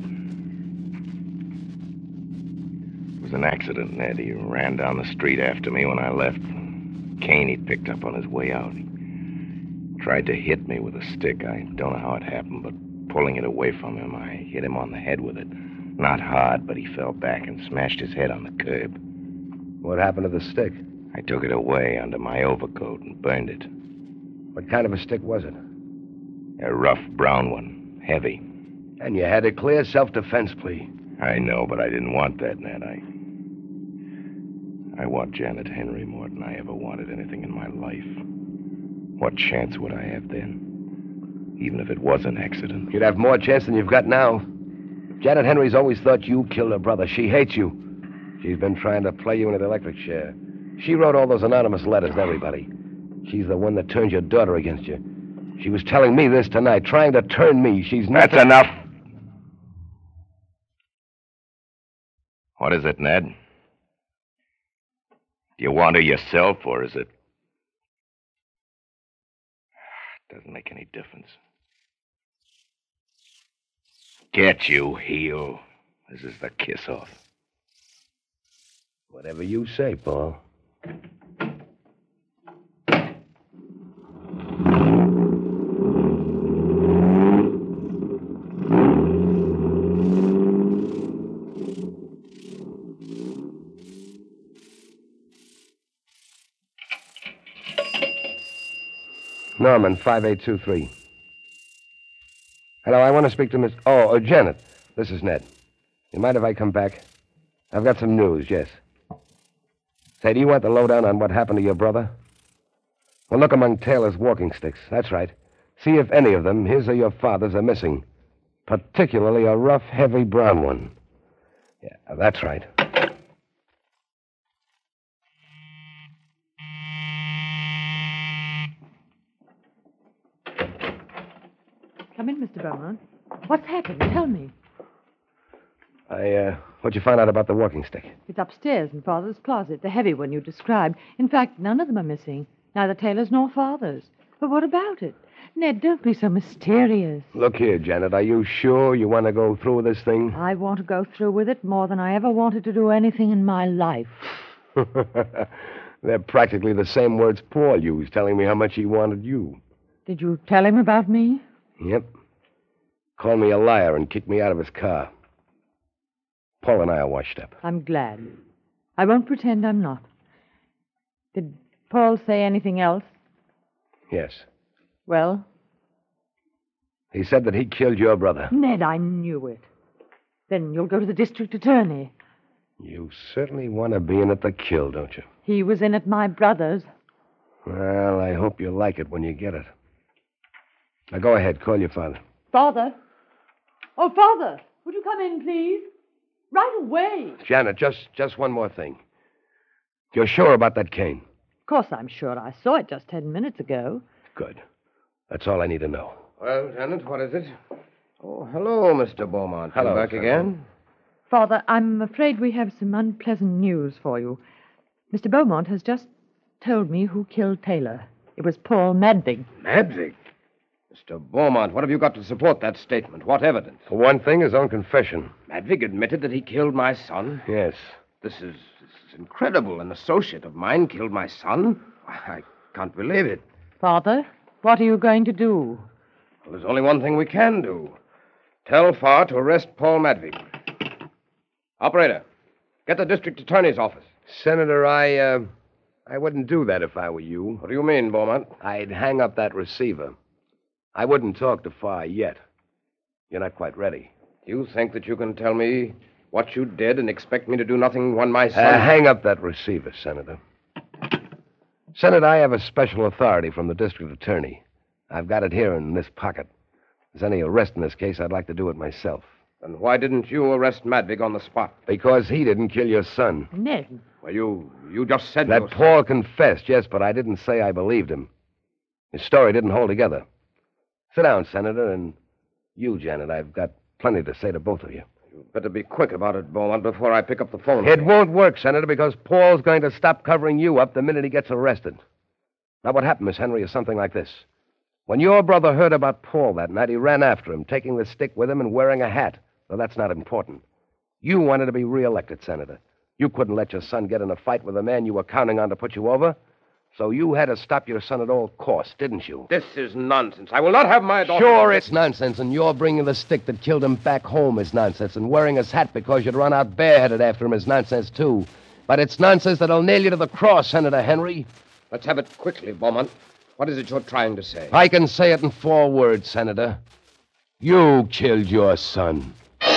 It was an accident, Ned. He ran down the street after me when I left. Cane he'd picked up on his way out. He tried to hit me with a stick. I don't know how it happened, but pulling it away from him, I hit him on the head with it. Not hard, but he fell back and smashed his head on the curb. What happened to the stick? I took it away under my overcoat and burned it. What kind of a stick was it? A rough brown one, heavy. And you had a clear self-defense plea. I know, but I didn't want that, Ned. I... I want Janet Henry more than I ever wanted anything in my life. What chance would I have then? Even if it was an accident. You'd have more chance than you've got now. Janet Henry's always thought you killed her brother. She hates you. She's been trying to play you into the electric chair. She wrote all those anonymous letters to everybody. She's the one that turned your daughter against you. She was telling me this tonight, trying to turn me. She's not... That's enough. What is it, Ned? Do you want her yourself, or is it... Doesn't make any difference. Get you, heel. This is the kiss-off. Whatever you say, Paul. Norman, five eight two three. Hello, I want to speak to Miss... Oh, uh, Janet. This is Ned. You mind if I come back? I've got some news, yes. Say, do you want the lowdown on what happened to your brother? Well, look among Taylor's walking sticks. That's right. See if any of them, his or your father's, are missing. Particularly a rough, heavy brown one. Yeah, that's right. Come in, Mister Beaumont. What's happened? Tell me. I, uh, what'd you find out about the walking stick? It's upstairs in Father's closet, the heavy one you described. In fact, none of them are missing. Neither Taylor's nor Father's. But what about it? Ned, don't be so mysterious. Look here, Janet. Are you sure you want to go through with this thing? I want to go through with it more than I ever wanted to do anything in my life. They're practically the same words Paul used, telling me how much he wanted you. Did you tell him about me? Yep. Called me a liar and kicked me out of his car. Paul and I are washed up. I'm glad. I won't pretend I'm not. Did Paul say anything else? Yes. Well? He said that he killed your brother. Ned, I knew it. Then you'll go to the district attorney. You certainly want to be in at the kill, don't you? He was in at my brother's. Well, I hope you like it when you get it. Now, go ahead. Call your father. Father? Oh, Father, would you come in, please? Right away. Janet, just, just one more thing. You're sure about that cane? Of course I'm sure. I saw it just ten minutes ago. Good. That's all I need to know. Well, Janet, what is it? Oh, hello, Mister Beaumont. Hello, You back Colonel. again? Father, I'm afraid we have some unpleasant news for you. Mister Beaumont has just told me who killed Taylor. It was Paul Madvig. Madvig? Mister Beaumont, what have you got to support that statement? What evidence? For one thing, his own confession. Madvig admitted that he killed my son? Yes. This is, this is incredible. An associate of mine killed my son? I can't believe it. Father, what are you going to do? Well, there's only one thing we can do. Tell Farr to arrest Paul Madvig. Operator, get the district attorney's office. Senator, I, uh, I wouldn't do that if I were you. What do you mean, Beaumont? I'd hang up that receiver. I wouldn't talk to Farr yet. You're not quite ready. You think that you can tell me what you did and expect me to do nothing when my son... Uh, hang up that receiver, Senator. Senator, I have a special authority from the district attorney. I've got it here in this pocket. If there's any arrest in this case, I'd like to do it myself. Then why didn't you arrest Madvig on the spot? Because he didn't kill your son. Ned. Well, you you just said... That you... Paul confessed, yes, but I didn't say I believed him. His story didn't hold together. Sit down, Senator, and you, Janet. I've got plenty to say to both of you. You'd better be quick about it, Beaumont, before I pick up the phone. It won't work, Senator, because Paul's going to stop covering you up the minute he gets arrested. Now, what happened, Miss Henry, is something like this. When your brother heard about Paul that night, he ran after him, taking the stick with him and wearing a hat. Well, that's not important. You wanted to be reelected, Senator. You couldn't let your son get in a fight with a man you were counting on to put you over. So you had to stop your son at all costs, didn't you? This is nonsense. I will not have my daughter... Sure, it's nonsense, and you're bringing the stick that killed him back home is nonsense, and wearing his hat because you'd run out bareheaded after him is nonsense, too. But it's nonsense that'll nail you to the cross, Senator Henry. Let's have it quickly, Beaumont. What is it you're trying to say? I can say it in four words, Senator. You killed your son.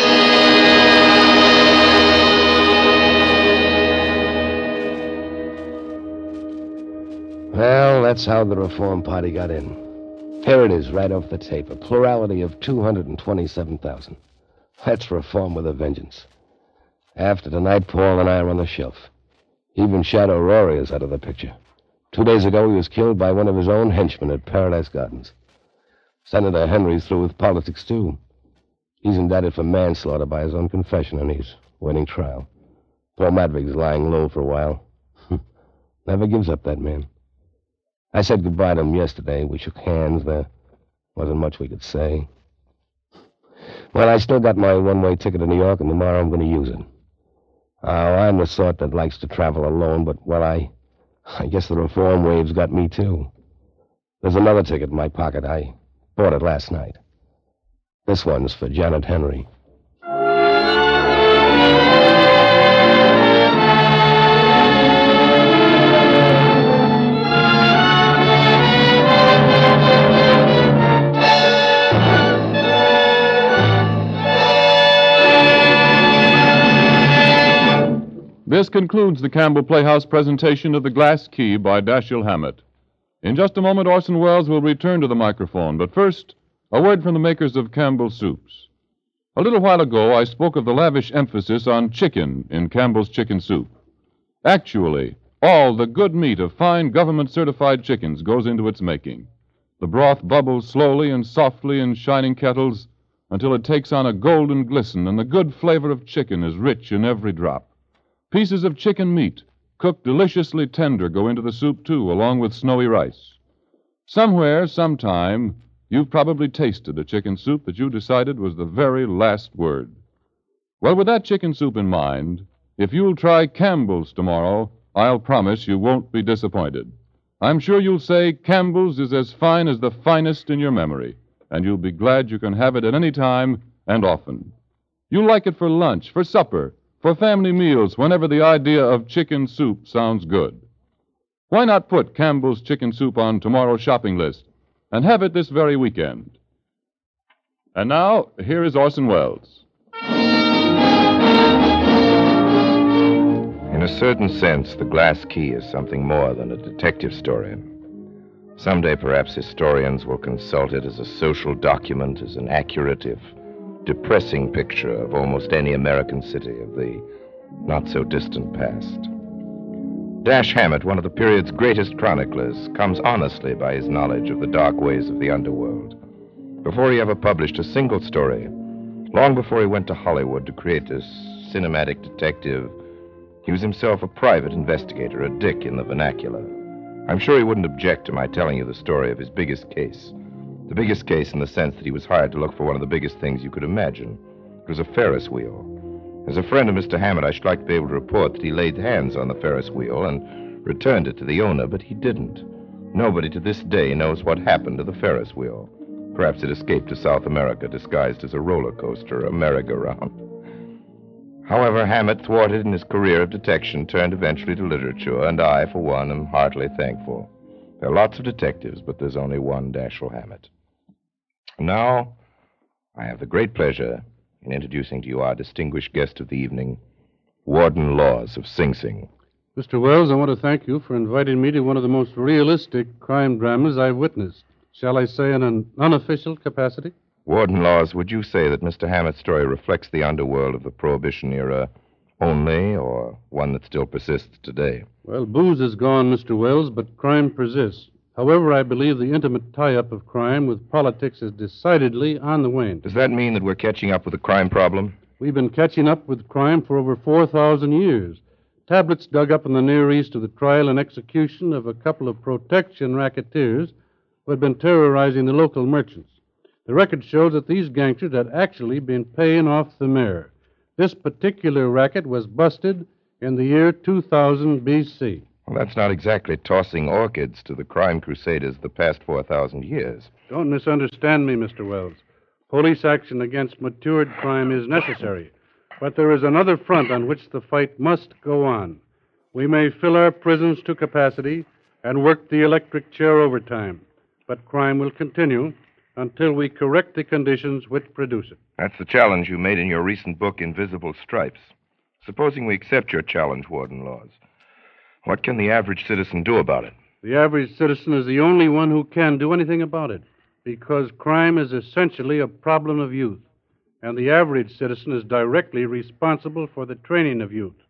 Well, that's how the Reform Party got in. Here it is, right off the tape. A plurality of two hundred twenty-seven thousand. That's reform with a vengeance. After tonight, Paul and I are on the shelf. Even Shadow Rory is out of the picture. Two days ago, he was killed by one of his own henchmen at Paradise Gardens. Senator Henry's through with politics, too. He's indicted for manslaughter by his own confession, and he's waiting trial. Paul Madvig's lying low for a while. Never gives up, that man. I said goodbye to him yesterday. We shook hands. There wasn't much we could say. Well, I still got my one-way ticket to New York, and tomorrow I'm going to use it. Oh, I'm the sort that likes to travel alone, but, well, I... I guess the reform wave's got me, too. There's another ticket in my pocket. I bought it last night. This one's for Janet Henry. This concludes the Campbell Playhouse presentation of The Glass Key by Dashiell Hammett. In just a moment, Orson Welles will return to the microphone, but first, a word from the makers of Campbell's Soups. A little while ago, I spoke of the lavish emphasis on chicken in Campbell's Chicken Soup. Actually, all the good meat of fine government-certified chickens goes into its making. The broth bubbles slowly and softly in shining kettles until it takes on a golden glisten, and the good flavor of chicken is rich in every drop. Pieces of chicken meat, cooked deliciously tender, go into the soup, too, along with snowy rice. Somewhere, sometime, you've probably tasted a chicken soup that you decided was the very last word. Well, with that chicken soup in mind, if you'll try Campbell's tomorrow, I'll promise you won't be disappointed. I'm sure you'll say Campbell's is as fine as the finest in your memory, and you'll be glad you can have it at any time and often. You'll like it for lunch, for supper, for family meals, whenever the idea of chicken soup sounds good. Why not put Campbell's chicken soup on tomorrow's shopping list and have it this very weekend? And now, here is Orson Welles. In a certain sense, The Glass Key is something more than a detective story. Someday, perhaps, historians will consult it as a social document, as an accurate, if depressing picture of almost any American city of the not-so-distant past. Dash Hammett, one of the period's greatest chroniclers, comes honestly by his knowledge of the dark ways of the underworld. Before he ever published a single story, long before he went to Hollywood to create this cinematic detective, he was himself a private investigator, a dick in the vernacular. I'm sure he wouldn't object to my telling you the story of his biggest case. The biggest case in the sense that he was hired to look for one of the biggest things you could imagine. It was a Ferris wheel. As a friend of Mister Hammett, I should like to be able to report that he laid hands on the Ferris wheel and returned it to the owner, but he didn't. Nobody to this day knows what happened to the Ferris wheel. Perhaps it escaped to South America disguised as a roller coaster, a merry-go-round. However, Hammett, thwarted in his career of detection, turned eventually to literature, and I, for one, am heartily thankful. There are lots of detectives, but there's only one Dashiell Hammett. Now, I have the great pleasure in introducing to you our distinguished guest of the evening, Warden Laws of Sing Sing. Mister Wells, I want to thank you for inviting me to one of the most realistic crime dramas I've witnessed. Shall I say in an unofficial capacity? Warden Laws, would you say that Mister Hammett's story reflects the underworld of the Prohibition era only, or one that still persists today? Well, booze is gone, Mister Wells, but crime persists. However, I believe the intimate tie-up of crime with politics is decidedly on the wane. Does that mean that we're catching up with the crime problem? We've been catching up with crime for over four thousand years. Tablets dug up in the Near East of the trial and execution of a couple of protection racketeers who had been terrorizing the local merchants. The record shows that these gangsters had actually been paying off the mayor. This particular racket was busted in the year two thousand B C. Well, that's not exactly tossing orchids to the crime crusaders the past four thousand years. Don't misunderstand me, Mister Wells. Police action against matured crime is necessary, but there is another front on which the fight must go on. We may fill our prisons to capacity and work the electric chair overtime, but crime will continue until we correct the conditions which produce it. That's the challenge you made in your recent book, Invisible Stripes. Supposing we accept your challenge, Warden Laws, what can the average citizen do about it? The average citizen is the only one who can do anything about it, because crime is essentially a problem of youth, and the average citizen is directly responsible for the training of youth.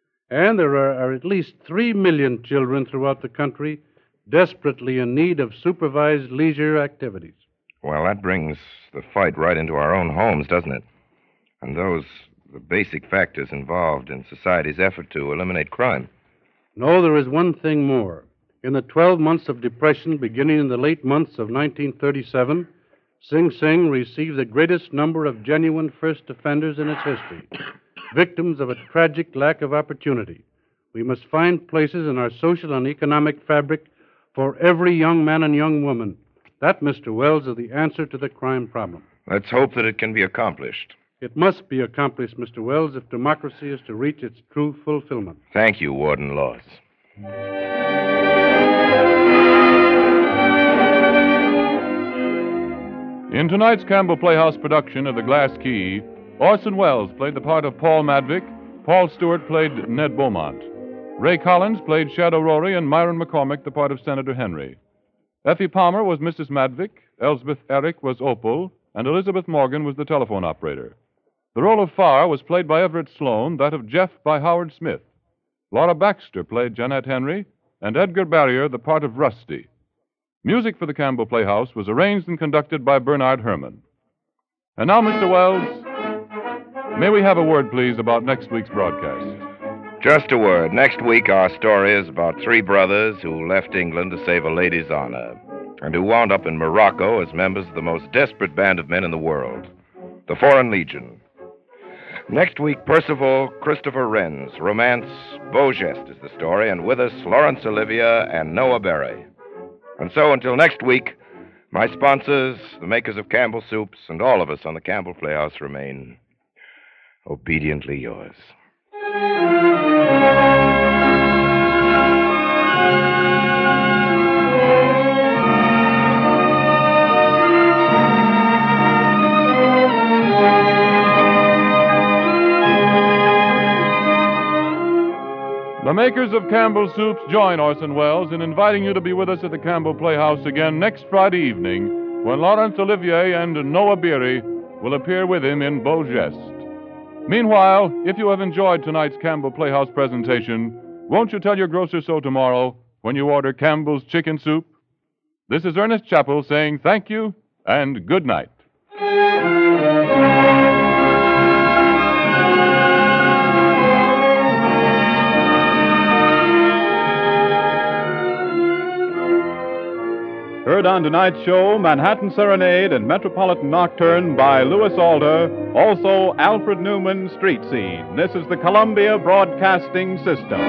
And there are, are at least three million children throughout the country desperately in need of supervised leisure activities. Well, that brings the fight right into our own homes, doesn't it? And those, the basic factors involved in society's effort to eliminate crime. No, there is one thing more. In the twelve months of depression beginning in the late months of nineteen thirty-seven, Sing Sing received the greatest number of genuine first offenders in its history, victims of a tragic lack of opportunity. We must find places in our social and economic fabric for every young man and young woman. That, Mister Wells, is the answer to the crime problem. Let's hope that it can be accomplished. It must be accomplished, Mister Wells, if democracy is to reach its true fulfillment. Thank you, Warden Laws. In tonight's Campbell Playhouse production of The Glass Key, Orson Welles played the part of Paul Madvick, Paul Stewart played Ned Beaumont, Ray Collins played Shadow Rory, and Myron McCormick the part of Senator Henry. Effie Palmer was Missus Madvick, Elsbeth Eric was Opal, and Elizabeth Morgan was the telephone operator. The role of Farr was played by Everett Sloane, that of Jeff by Howard Smith. Laura Baxter played Jeanette Henry, and Edgar Barrier the part of Rusty. Music for the Campbell Playhouse was arranged and conducted by Bernard Herrmann. And now, Mister Wells, may we have a word, please, about next week's broadcast? Just a word. Next week, our story is about three brothers who left England to save a lady's honor. and who wound up in Morocco as members of the most desperate band of men in the world, the Foreign Legion. Next week, Percival Christopher Wren's romance, Beau Geste, is the story, and with us, Laurence Olivier and Noah Berry. And so, until next week, my sponsors, the makers of Campbell Soups, and all of us on the Campbell Playhouse remain obediently yours. The makers of Campbell Soups join Orson Welles in inviting you to be with us at the Campbell Playhouse again next Friday evening, when Laurence Olivier and Noah Beery will appear with him in Beau Geste. Meanwhile, if you have enjoyed tonight's Campbell Playhouse presentation, won't you tell your grocer so tomorrow when you order Campbell's Chicken Soup? This is Ernest Chappell saying thank you and good night. Heard on tonight's show, Manhattan Serenade and Metropolitan Nocturne by Louis Alder, also Alfred Newman, Street Scene. This is the Columbia Broadcasting System.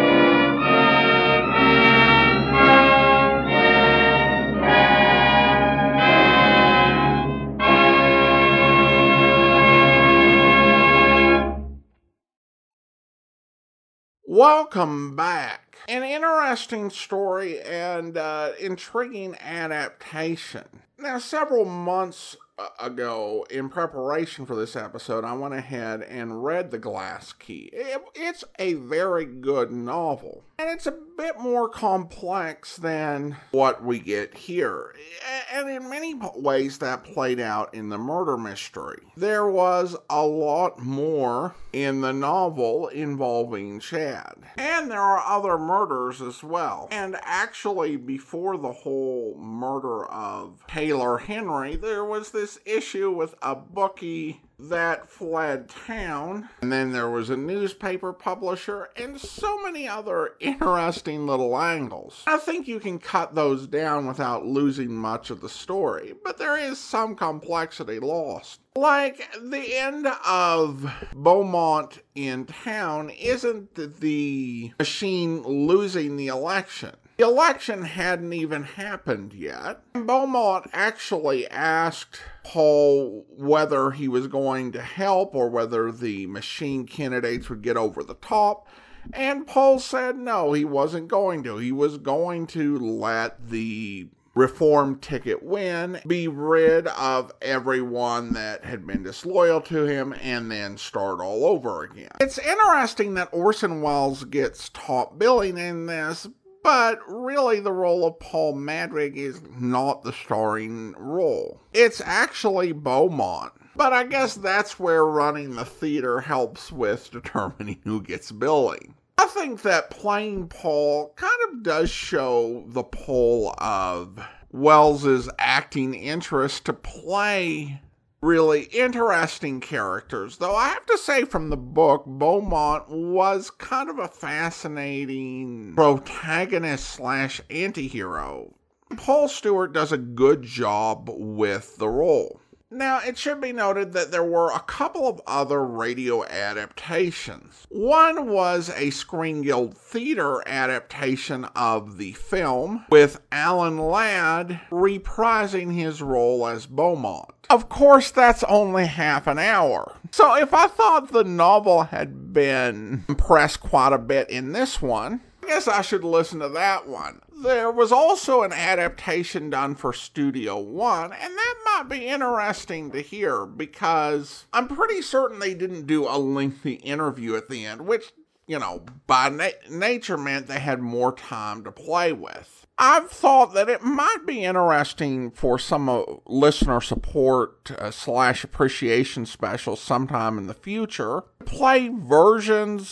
Welcome back. An interesting story and uh, intriguing adaptation. Now, several months ago, in preparation for this episode, I went ahead and read The Glass Key. It, it's a very good novel, and it's a bit more complex than what we get here. And in many ways, that played out in the murder mystery. There was a lot more in the novel involving Chad. And there are other murders as well. And actually, before the whole murder of Taylor Henry, there was this issue with a bookie that fled town, and then there was a newspaper publisher, and so many other interesting little angles. I think you can cut those down without losing much of the story, but there is some complexity lost. Like, the end of Beaumont in town isn't the machine losing the election. The election hadn't even happened yet. Beaumont actually asked Paul whether he was going to help or whether the machine candidates would get over the top. And Paul said no, he wasn't going to. He was going to let the reform ticket win, be rid of everyone that had been disloyal to him, and then start all over again. It's interesting that Orson Welles gets top billing in this, but really the role of Paul Madrig is not the starring role. It's actually Beaumont. But I guess that's where running the theater helps with determining who gets billing. I think that playing Paul kind of does show the pull of Welles's acting interest to play really interesting characters, though I have to say from the book, Beaumont was kind of a fascinating protagonist slash anti-hero. Paul Stewart does a good job with the role. Now, it should be noted that there were a couple of other radio adaptations. One was a Screen Guild Theater adaptation of the film, with Alan Ladd reprising his role as Beaumont. Of course, that's only half an hour. So if I thought the novel had been compressed quite a bit in this one, I guess I should listen to that one. There was also an adaptation done for Studio One, and that might be interesting to hear because I'm pretty certain they didn't do a lengthy interview at the end, which, you know, by na- nature meant they had more time to play with. I've thought that it might be interesting for some uh, listener support uh, slash appreciation specials sometime in the future to play versions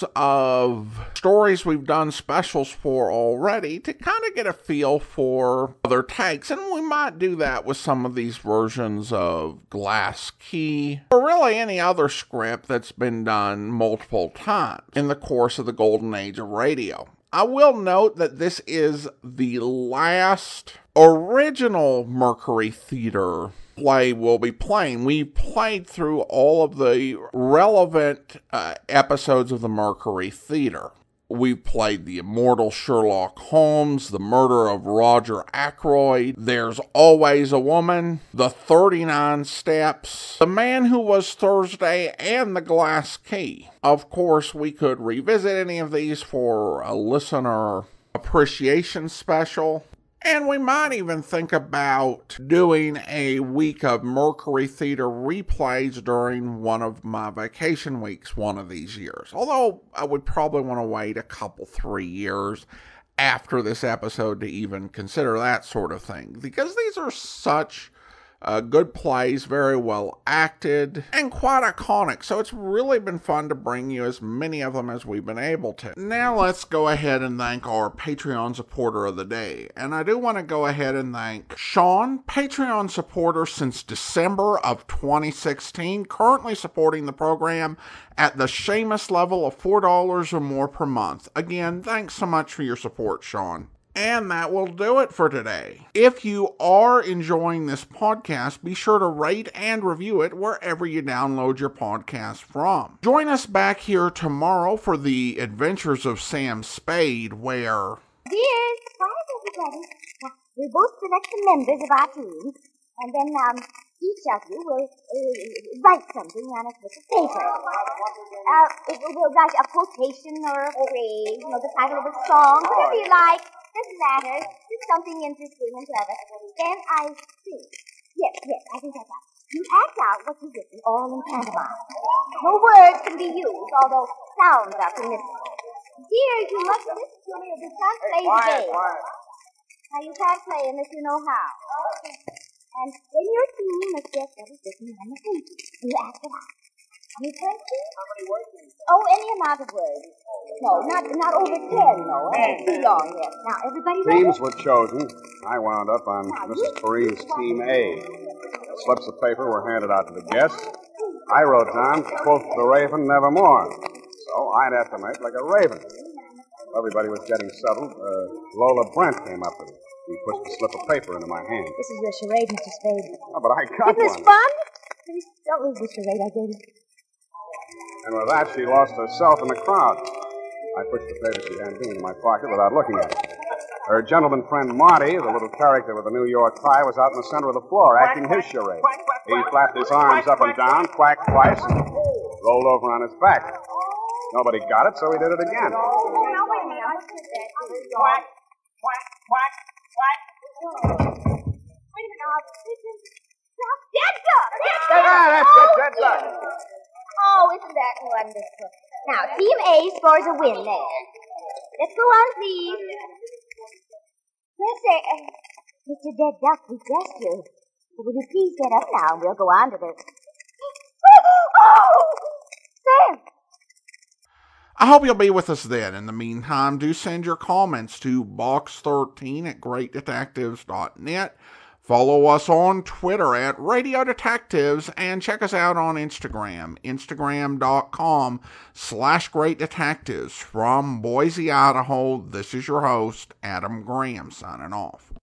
of stories we've done specials for already to kind of get a feel for other takes. And we might do that with some of these versions of Glass Key or really any other script that's been done multiple times in the course of the golden age of radio. I will note that this is the last original Mercury Theater play we'll be playing. We played through all of the relevant uh, episodes of the Mercury Theater. We played The Immortal Sherlock Holmes, The Murder of Roger Ackroyd, There's Always a Woman, The thirty-nine Steps, The Man Who Was Thursday, and The Glass Key. Of course, we could revisit any of these for a listener appreciation special. And we might even think about doing a week of Mercury Theater replays during one of my vacation weeks one of these years. Although I would probably want to wait a couple, three years after this episode to even consider that sort of thing. Because these are such uh, good plays, very well acted, and quite iconic. So it's really been fun to bring you as many of them as we've been able to. Now let's go ahead and thank our Patreon supporter of the day. And I do want to go ahead and thank Sean, Patreon supporter since December of twenty sixteen, currently supporting the program at the Seamus level of four dollars or more per month. Again, thanks so much for your support, Sean. And that will do it for today. If you are enjoying this podcast, be sure to rate and review it wherever you download your podcast from. Join us back here tomorrow for the Adventures of Sam Spade, where... Dear, surprise everybody. We'll both select the members of our team, and then um, each of you will uh, write something on a piece of paper. Uh, we'll write a quotation or a phrase, you know, the title of a song, whatever you like. Doesn't matter. Just something interesting and clever. Then I sing. Yes, yes, I think that's right. You act out what you've written, all in pantomime. No words can be used, although sounds are permissible. Dear, you must listen to me or you can't play the game. Now, you can't play unless you know how. And then your team must guess what is written on the paper. You act it out. Any questions? How many words? Oh, any amount of words. No, not not over ten, no. That's too long yet. Now, everybody ready? Teams were chosen. I wound up on Missus Perrine's Team A. Slips of paper were handed out to the guests. I wrote down, quoth the raven nevermore. So I'd have to make like a raven. Everybody was getting settled. Uh, Lola Brent came up and he pushed a slip of paper into my hand. This is your charade, Mister Spade. Oh, but I got Isn't one. this fun? Please don't lose the charade I gave you. And with that, she lost herself in the crowd. I pushed the paper she handed me into my pocket without looking at it. Her gentleman friend Marty, the little character with the New York tie, was out in the center of the floor acting his charade. He flapped his arms up and down, quacked twice, and rolled over on his back. Nobody got it, so he did it again. Quack, quack, quack, quack. Wait a minute, That's good! That's it, that's it. Oh, isn't that wonderful? Now, Team A scores a win there. Let's go on, please. Yes, sir. Uh, Mister Dead Duck, we bless you. So will you please get up now and we'll go on to the... Oh! Sam! I hope you'll be with us then. In the meantime, do send your comments to box thirteen at great detectives dot net. Follow us on Twitter at Radio Detectives and check us out on Instagram, instagram.com slash Great Detectives. From Boise, Idaho, this is your host, Adam Graham, signing off.